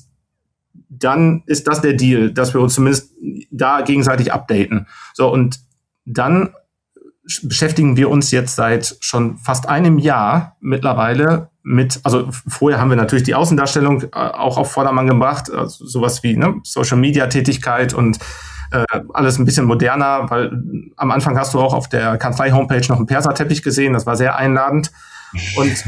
dann ist das der Deal, dass wir uns zumindest da gegenseitig updaten. So, und dann beschäftigen wir uns jetzt seit schon fast einem Jahr mittlerweile mit, also vorher haben wir natürlich die Außendarstellung äh, auch auf Vordermann gebracht, also sowas wie ne, Social-Media-Tätigkeit und äh, alles ein bisschen moderner, weil am Anfang hast du auch auf der Kanzlei-Homepage noch einen Perserteppich gesehen, das war sehr einladend und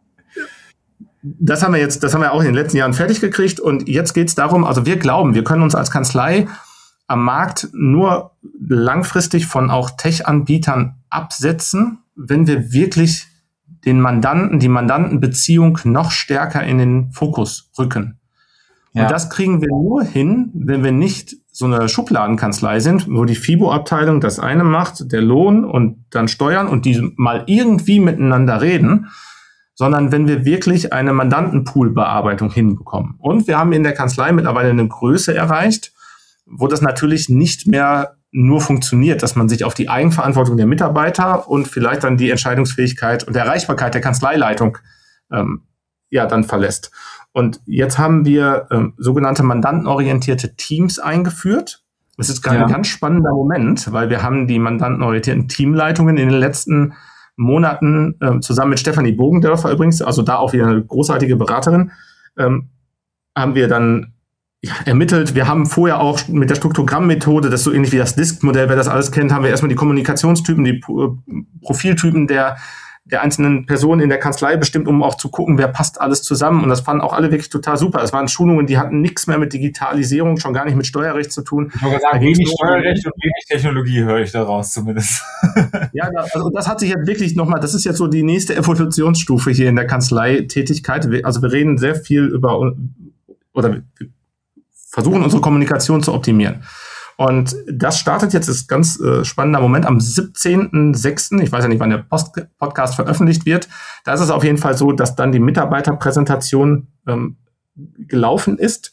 das haben wir jetzt, das haben wir auch in den letzten Jahren fertig gekriegt und jetzt geht es darum, also wir glauben, wir können uns als Kanzlei am Markt nur langfristig von auch Tech-Anbietern absetzen, wenn wir wirklich den Mandanten, die Mandantenbeziehung noch stärker in den Fokus rücken. Ja. Und das kriegen wir nur hin, wenn wir nicht so eine Schubladenkanzlei sind, wo die FIBO-Abteilung das eine macht, der Lohn und dann Steuern und die mal irgendwie miteinander reden, sondern wenn wir wirklich eine Mandantenpool-Bearbeitung hinbekommen. Und wir haben in der Kanzlei mittlerweile eine Größe erreicht, wo das natürlich nicht mehr nur funktioniert, dass man sich auf die Eigenverantwortung der Mitarbeiter und vielleicht dann die Entscheidungsfähigkeit und Erreichbarkeit der Kanzleileitung ähm, ja dann verlässt. Und jetzt haben wir ähm, sogenannte mandantenorientierte Teams eingeführt. Das ist gerade ja. ein ganz spannender Moment, weil wir haben die mandantenorientierten Teamleitungen in den letzten Monaten äh, zusammen mit Stefanie Bogendörfer übrigens, also da auch wieder eine großartige Beraterin, ähm, haben wir dann ja, ermittelt. Wir haben vorher auch mit der Struktogramm-Methode, das ist so ähnlich wie das Disk-Modell, wer das alles kennt, haben wir erstmal die Kommunikationstypen, die Profiltypen der, der einzelnen Personen in der Kanzlei bestimmt, um auch zu gucken, wer passt alles zusammen. Und das fanden auch alle wirklich total super. Es waren Schulungen, die hatten nichts mehr mit Digitalisierung, schon gar nicht mit Steuerrecht zu tun. Ich wollte sagen, wenig Steuerrecht und wenig Technologie höre ich daraus zumindest. Ja, also das hat sich jetzt wirklich nochmal, das ist jetzt so die nächste Evolutionsstufe hier in der Kanzleitätigkeit. Also wir reden sehr viel über, oder wir versuchen unsere Kommunikation zu optimieren. Und das startet jetzt, ist ein ganz äh, spannender Moment, am siebzehnten sechsten Ich weiß ja nicht, wann der Post- Podcast veröffentlicht wird. Da ist es auf jeden Fall so, dass dann die Mitarbeiterpräsentation ähm, gelaufen ist.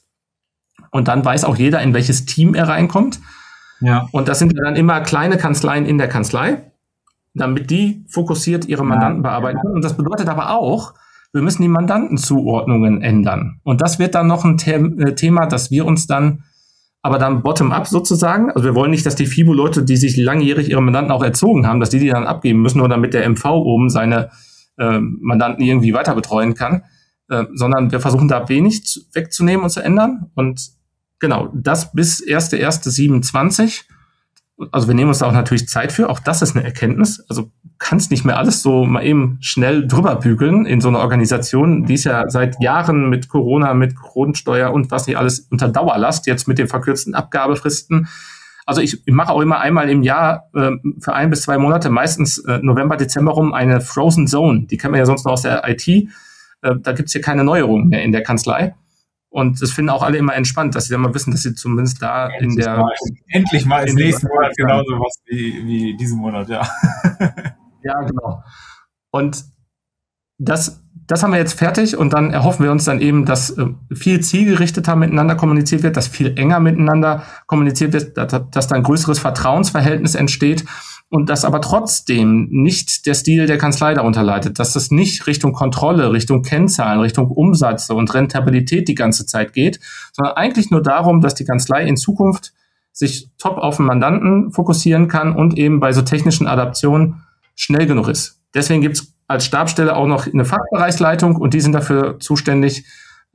Und dann weiß auch jeder, in welches Team er reinkommt. Ja. Und das sind ja dann immer kleine Kanzleien in der Kanzlei, damit die fokussiert ihre Mandanten ja. bearbeiten können. Und das bedeutet aber auch, wir müssen die Mandantenzuordnungen ändern. Und das wird dann noch ein The- Thema, dass wir uns dann, aber dann bottom-up sozusagen, also wir wollen nicht, dass die FIBO-Leute, die sich langjährig ihre Mandanten auch erzogen haben, dass die die dann abgeben müssen, nur damit der M V oben seine äh, Mandanten irgendwie weiter betreuen kann, äh, sondern wir versuchen da wenig zu, wegzunehmen und zu ändern. Und genau, das bis erster erster siebenundzwanzig Also wir nehmen uns da auch natürlich Zeit für. Auch das ist eine Erkenntnis. Also du kannst nicht mehr alles so mal eben schnell drüber bügeln in so einer Organisation, die ist ja seit Jahren mit Corona, mit Grundsteuer und was nicht alles unter Dauerlast, jetzt mit den verkürzten Abgabefristen. Also ich, ich mache auch immer einmal im Jahr äh, für ein bis zwei Monate, meistens äh, November, Dezember rum, eine Frozen Zone. Die kennt man ja sonst noch aus der I T. Äh, da gibt's hier keine Neuerungen mehr in der Kanzlei. Und das finden auch alle immer entspannt, dass sie dann mal wissen, dass sie zumindest da endlich in der... Mal, endlich mal im nächsten Monat genauso was wie, wie diesen Monat, ja. Ja, genau. Und das das haben wir jetzt fertig und dann erhoffen wir uns dann eben, dass äh, viel zielgerichteter miteinander kommuniziert wird, dass viel enger miteinander kommuniziert wird, dass, dass da ein größeres Vertrauensverhältnis entsteht und dass aber trotzdem nicht der Stil der Kanzlei darunter leidet, dass es nicht Richtung Kontrolle, Richtung Kennzahlen, Richtung Umsatz und Rentabilität die ganze Zeit geht, sondern eigentlich nur darum, dass die Kanzlei in Zukunft sich top auf den Mandanten fokussieren kann und eben bei so technischen Adaptionen schnell genug ist. Deswegen gibt es als Stabsstelle auch noch eine Fachbereichsleitung und die sind dafür zuständig,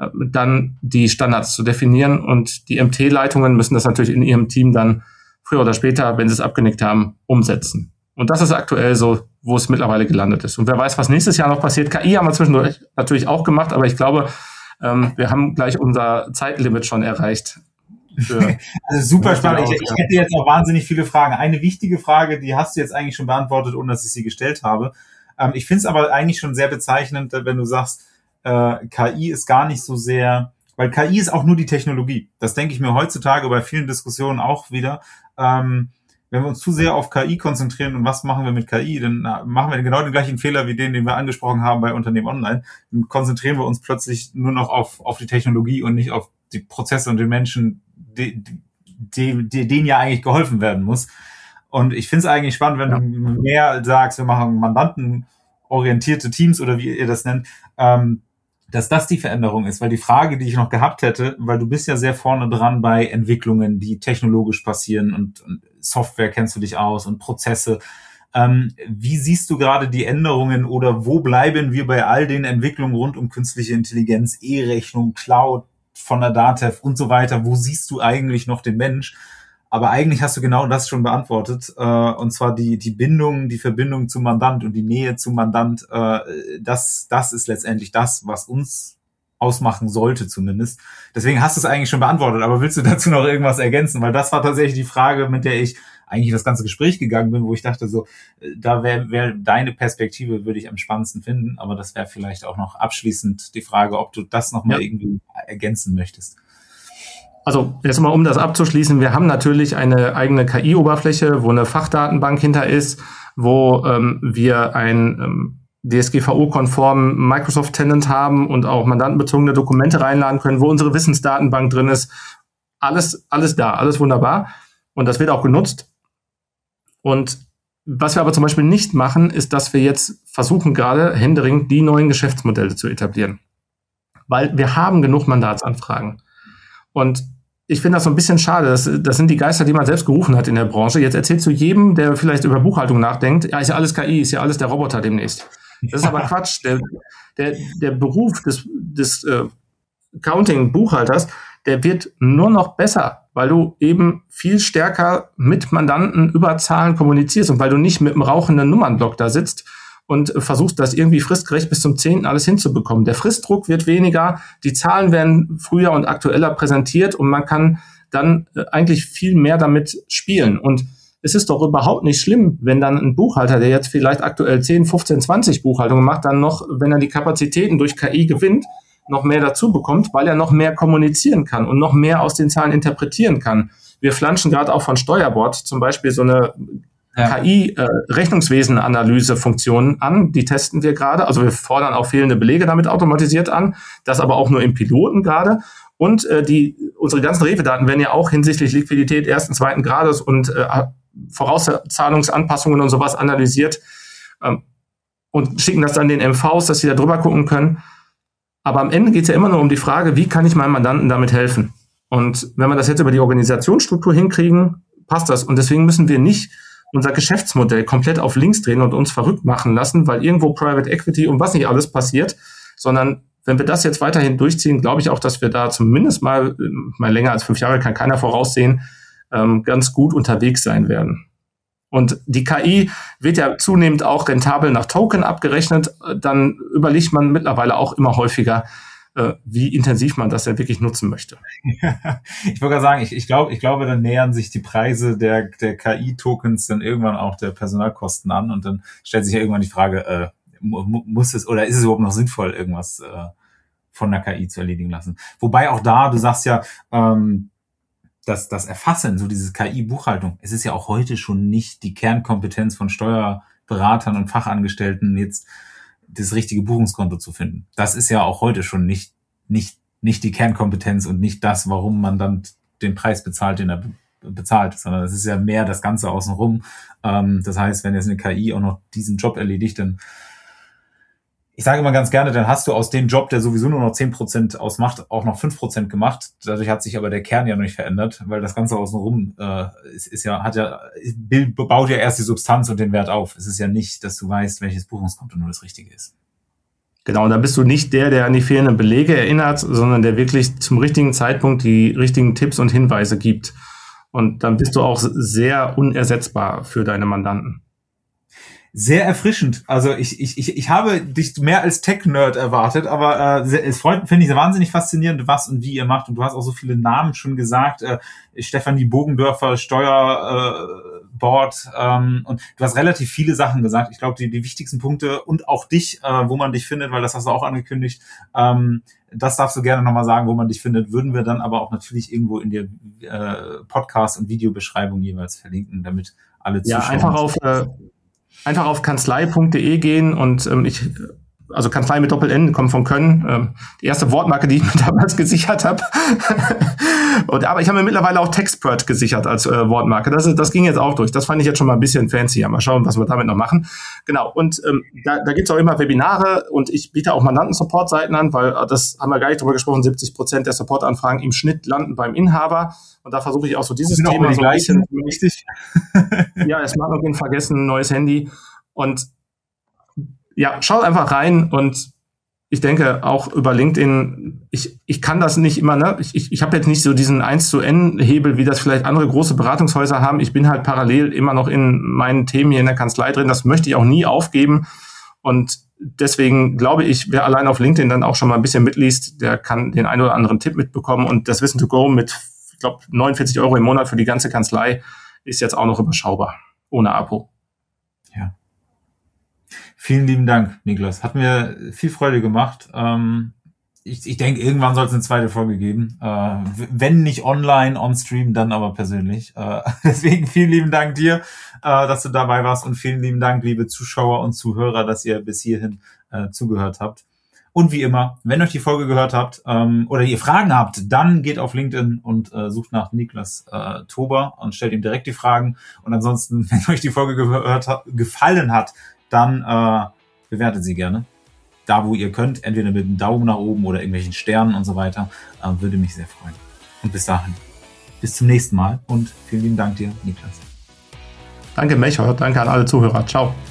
dann die Standards zu definieren und die M T-Leitungen müssen das natürlich in ihrem Team dann früher oder später, wenn sie es abgenickt haben, umsetzen. Und das ist aktuell so, wo es mittlerweile gelandet ist. Und wer weiß, was nächstes Jahr noch passiert. K I haben wir zwischendurch natürlich auch gemacht, aber ich glaube, ähm, wir haben gleich unser Zeitlimit schon erreicht. Für also super spannend. Ich, ich hätte jetzt noch wahnsinnig viele Fragen. Eine wichtige Frage, die hast du jetzt eigentlich schon beantwortet, ohne dass ich sie gestellt habe. Ähm, ich finde es aber eigentlich schon sehr bezeichnend, wenn du sagst, äh, K I ist gar nicht so sehr, weil K I ist auch nur die Technologie. Das denke ich mir heutzutage bei vielen Diskussionen auch wieder. Ähm, wenn wir uns zu sehr auf K I konzentrieren und was machen wir mit K I, dann machen wir genau den gleichen Fehler wie den, den wir angesprochen haben bei Unternehmen Online. Dann konzentrieren wir uns plötzlich nur noch auf, auf die Technologie und nicht auf die Prozesse und den Menschen, die, die, die, denen ja eigentlich geholfen werden muss. Und ich finde es eigentlich spannend, wenn ja. du mehr sagst, wir machen mandantenorientierte Teams oder wie ihr das nennt, ähm, dass das die Veränderung ist. Weil die Frage, die ich noch gehabt hätte, weil du bist ja sehr vorne dran bei Entwicklungen, die technologisch passieren und, und Software kennst du dich aus und Prozesse. Ähm, wie siehst du gerade die Änderungen oder wo bleiben wir bei all den Entwicklungen rund um künstliche Intelligenz, E-Rechnung, Cloud, von der DATEV und so weiter? Wo siehst du eigentlich noch den Mensch? Aber eigentlich hast du genau das schon beantwortet, äh, und zwar die die Bindung, die Verbindung zum Mandant und die Nähe zum Mandant. Äh, das das ist letztendlich das, was uns ausmachen sollte zumindest. Deswegen hast du es eigentlich schon beantwortet. Aber willst du dazu noch irgendwas ergänzen? Weil das war tatsächlich die Frage, mit der ich eigentlich in das ganze Gespräch gegangen bin, wo ich dachte, so da wäre wär deine Perspektive würde ich am spannendsten finden. Aber das wäre vielleicht auch noch abschließend die Frage, ob du das noch mal ja. irgendwie ergänzen möchtest. Also jetzt mal, um das abzuschließen, wir haben natürlich eine eigene K I-Oberfläche, wo eine Fachdatenbank hinter ist, wo ähm, wir ein ähm, D S G V O-konformen Microsoft-Tenant haben und auch mandantenbezogene Dokumente reinladen können, wo unsere Wissensdatenbank drin ist. Alles, alles da, alles wunderbar. Und das wird auch genutzt. Und was wir aber zum Beispiel nicht machen, ist, dass wir jetzt versuchen, gerade händeringend die neuen Geschäftsmodelle zu etablieren. Weil wir haben genug Mandatsanfragen. Und ich finde das so ein bisschen schade. Das, das sind die Geister, die man selbst gerufen hat in der Branche. Jetzt erzählst du jedem, der vielleicht über Buchhaltung nachdenkt, ja, ist ja alles K I, ist ja alles der Roboter demnächst. Das ist aber Quatsch. Der, der, der Beruf des, des äh, Accounting-Buchhalters, der wird nur noch besser, weil du eben viel stärker mit Mandanten über Zahlen kommunizierst und weil du nicht mit einem rauchenden Nummernblock da sitzt und versuchst, das irgendwie fristgerecht bis zum zehnten alles hinzubekommen. Der Fristdruck wird weniger, die Zahlen werden früher und aktueller präsentiert und man kann dann eigentlich viel mehr damit spielen. Und es ist doch überhaupt nicht schlimm, wenn dann ein Buchhalter, der jetzt vielleicht aktuell zehn, fünfzehn, zwanzig Buchhaltungen macht, dann noch, wenn er die Kapazitäten durch K I gewinnt, noch mehr dazu bekommt, weil er noch mehr kommunizieren kann und noch mehr aus den Zahlen interpretieren kann. Wir flanschen gerade auch von Steuerbord zum Beispiel so eine ja. K I-Rechnungswesen-Analyse-Funktionen an, die testen wir gerade. Also wir fordern auch fehlende Belege damit automatisiert an, das aber auch nur im Piloten gerade. Und äh, die unsere ganzen Rewe-Daten werden ja auch hinsichtlich Liquidität ersten, zweiten Grades und äh, Vorauszahlungsanpassungen und sowas analysiert ähm, und schicken das dann den M Vs, dass sie da drüber gucken können. Aber am Ende geht es ja immer nur um die Frage, wie kann ich meinem Mandanten damit helfen? Und wenn wir das jetzt über die Organisationsstruktur hinkriegen, passt das. Und deswegen müssen wir nicht unser Geschäftsmodell komplett auf links drehen und uns verrückt machen lassen, weil irgendwo Private Equity und was nicht alles passiert, sondern wenn wir das jetzt weiterhin durchziehen, glaube ich auch, dass wir da zumindest mal, mal länger als fünf Jahre kann keiner voraussehen, ähm, ganz gut unterwegs sein werden. Und die K I wird ja zunehmend auch rentabel nach Token abgerechnet. Dann überlegt man mittlerweile auch immer häufiger, äh, wie intensiv man das ja wirklich nutzen möchte. Ich wollte gerade sagen, ich, ich glaube, ich glaube, dann nähern sich die Preise der, der K I-Tokens dann irgendwann auch der Personalkosten an und dann stellt sich ja irgendwann die Frage, äh, muss es oder ist es überhaupt noch sinnvoll, irgendwas äh, von der K I zu erledigen lassen? Wobei auch da, du sagst ja, ähm, dass das Erfassen, so diese K I-Buchhaltung, es ist ja auch heute schon nicht die Kernkompetenz von Steuerberatern und Fachangestellten, jetzt das richtige Buchungskonto zu finden. Das ist ja auch heute schon nicht, nicht, nicht die Kernkompetenz und nicht das, warum man dann den Preis bezahlt, den er be- bezahlt, sondern es ist ja mehr das Ganze außenrum. Ähm, das heißt, wenn jetzt eine K I auch noch diesen Job erledigt, dann, ich sage immer ganz gerne, dann hast du aus dem Job, der sowieso nur noch zehn Prozent ausmacht, auch noch fünf Prozent gemacht. Dadurch hat sich aber der Kern ja noch nicht verändert, weil das Ganze außenrum äh, ist, ist ja, hat ja, Bild baut ja erst die Substanz und den Wert auf. Es ist ja nicht, dass du weißt, welches Buchungskonto nur das Richtige ist. Genau, und da bist du nicht der, der an die fehlenden Belege erinnert, sondern der wirklich zum richtigen Zeitpunkt die richtigen Tipps und Hinweise gibt. Und dann bist du auch sehr unersetzbar für deine Mandanten. Sehr erfrischend. Also ich ich ich ich habe dich mehr als Tech-Nerd erwartet, aber äh, es freut, finde ich wahnsinnig faszinierend, was und wie ihr macht. Und du hast auch so viele Namen schon gesagt. Äh, Stefanie Bogendörfer, Steuerboard. Äh, ähm, und du hast relativ viele Sachen gesagt. Ich glaube, die, die wichtigsten Punkte und auch dich, äh, wo man dich findet, weil das hast du auch angekündigt. Ähm, das darfst du gerne nochmal sagen, wo man dich findet. Würden wir dann aber auch natürlich irgendwo in der äh, Podcast- und Videobeschreibung jeweils verlinken, damit alle Zuschauer... Ja, einfach auf... Äh Einfach auf kanzlei punkt de gehen und ähm, ich, also Kanzlei mit Doppel-N, kommt von Können, ähm, die erste Wortmarke, die ich mir damals gesichert habe. Und, aber ich habe mir mittlerweile auch Textpert gesichert als äh, Wortmarke. Das, das ging jetzt auch durch. Das fand ich jetzt schon mal ein bisschen fancy. Mal schauen, was wir damit noch machen. Genau, und ähm, da, da gibt es auch immer Webinare und ich biete auch Mandanten-Support-Seiten an, weil äh, das haben wir gar nicht drüber gesprochen, siebzig Prozent der Support-Anfragen im Schnitt landen beim Inhaber. Und da versuche ich auch so dieses genau, Thema so ein bisschen... Richtig. Ja, Smartphone vergessen, neues Handy. Und ja, schaut einfach rein und ich denke auch über LinkedIn, ich, ich kann das nicht immer, ne? Ich, ich, ich habe jetzt nicht so diesen eins zu N Hebel, wie das vielleicht andere große Beratungshäuser haben. Ich bin halt parallel immer noch in meinen Themen hier in der Kanzlei drin. Das möchte ich auch nie aufgeben. Und deswegen glaube ich, wer allein auf LinkedIn dann auch schon mal ein bisschen mitliest, der kann den einen oder anderen Tipp mitbekommen. Und das Wissen to go mit, ich glaube, neunundvierzig Euro im Monat für die ganze Kanzlei ist jetzt auch noch überschaubar, ohne Abo. Ja. Vielen lieben Dank, Niklas. Hat mir viel Freude gemacht. Ähm, ich, ich denke, irgendwann soll es eine zweite Folge geben. Äh, wenn nicht online, on Stream, dann aber persönlich. Äh, deswegen vielen lieben Dank dir, äh, dass du dabei warst und vielen lieben Dank, liebe Zuschauer und Zuhörer, dass ihr bis hierhin äh, zugehört habt. Und wie immer, wenn euch die Folge gehört habt ähm, oder ihr Fragen habt, dann geht auf LinkedIn und äh, sucht nach Niklas äh, Tober und stellt ihm direkt die Fragen. Und ansonsten, wenn euch die Folge gehört hat, gefallen hat, dann äh, bewertet sie gerne. Da, wo ihr könnt, entweder mit einem Daumen nach oben oder irgendwelchen Sternen und so weiter. Äh, würde mich sehr freuen. Und bis dahin, bis zum nächsten Mal und vielen lieben Dank dir, Niklas. Danke, Melchior. Danke an alle Zuhörer. Ciao.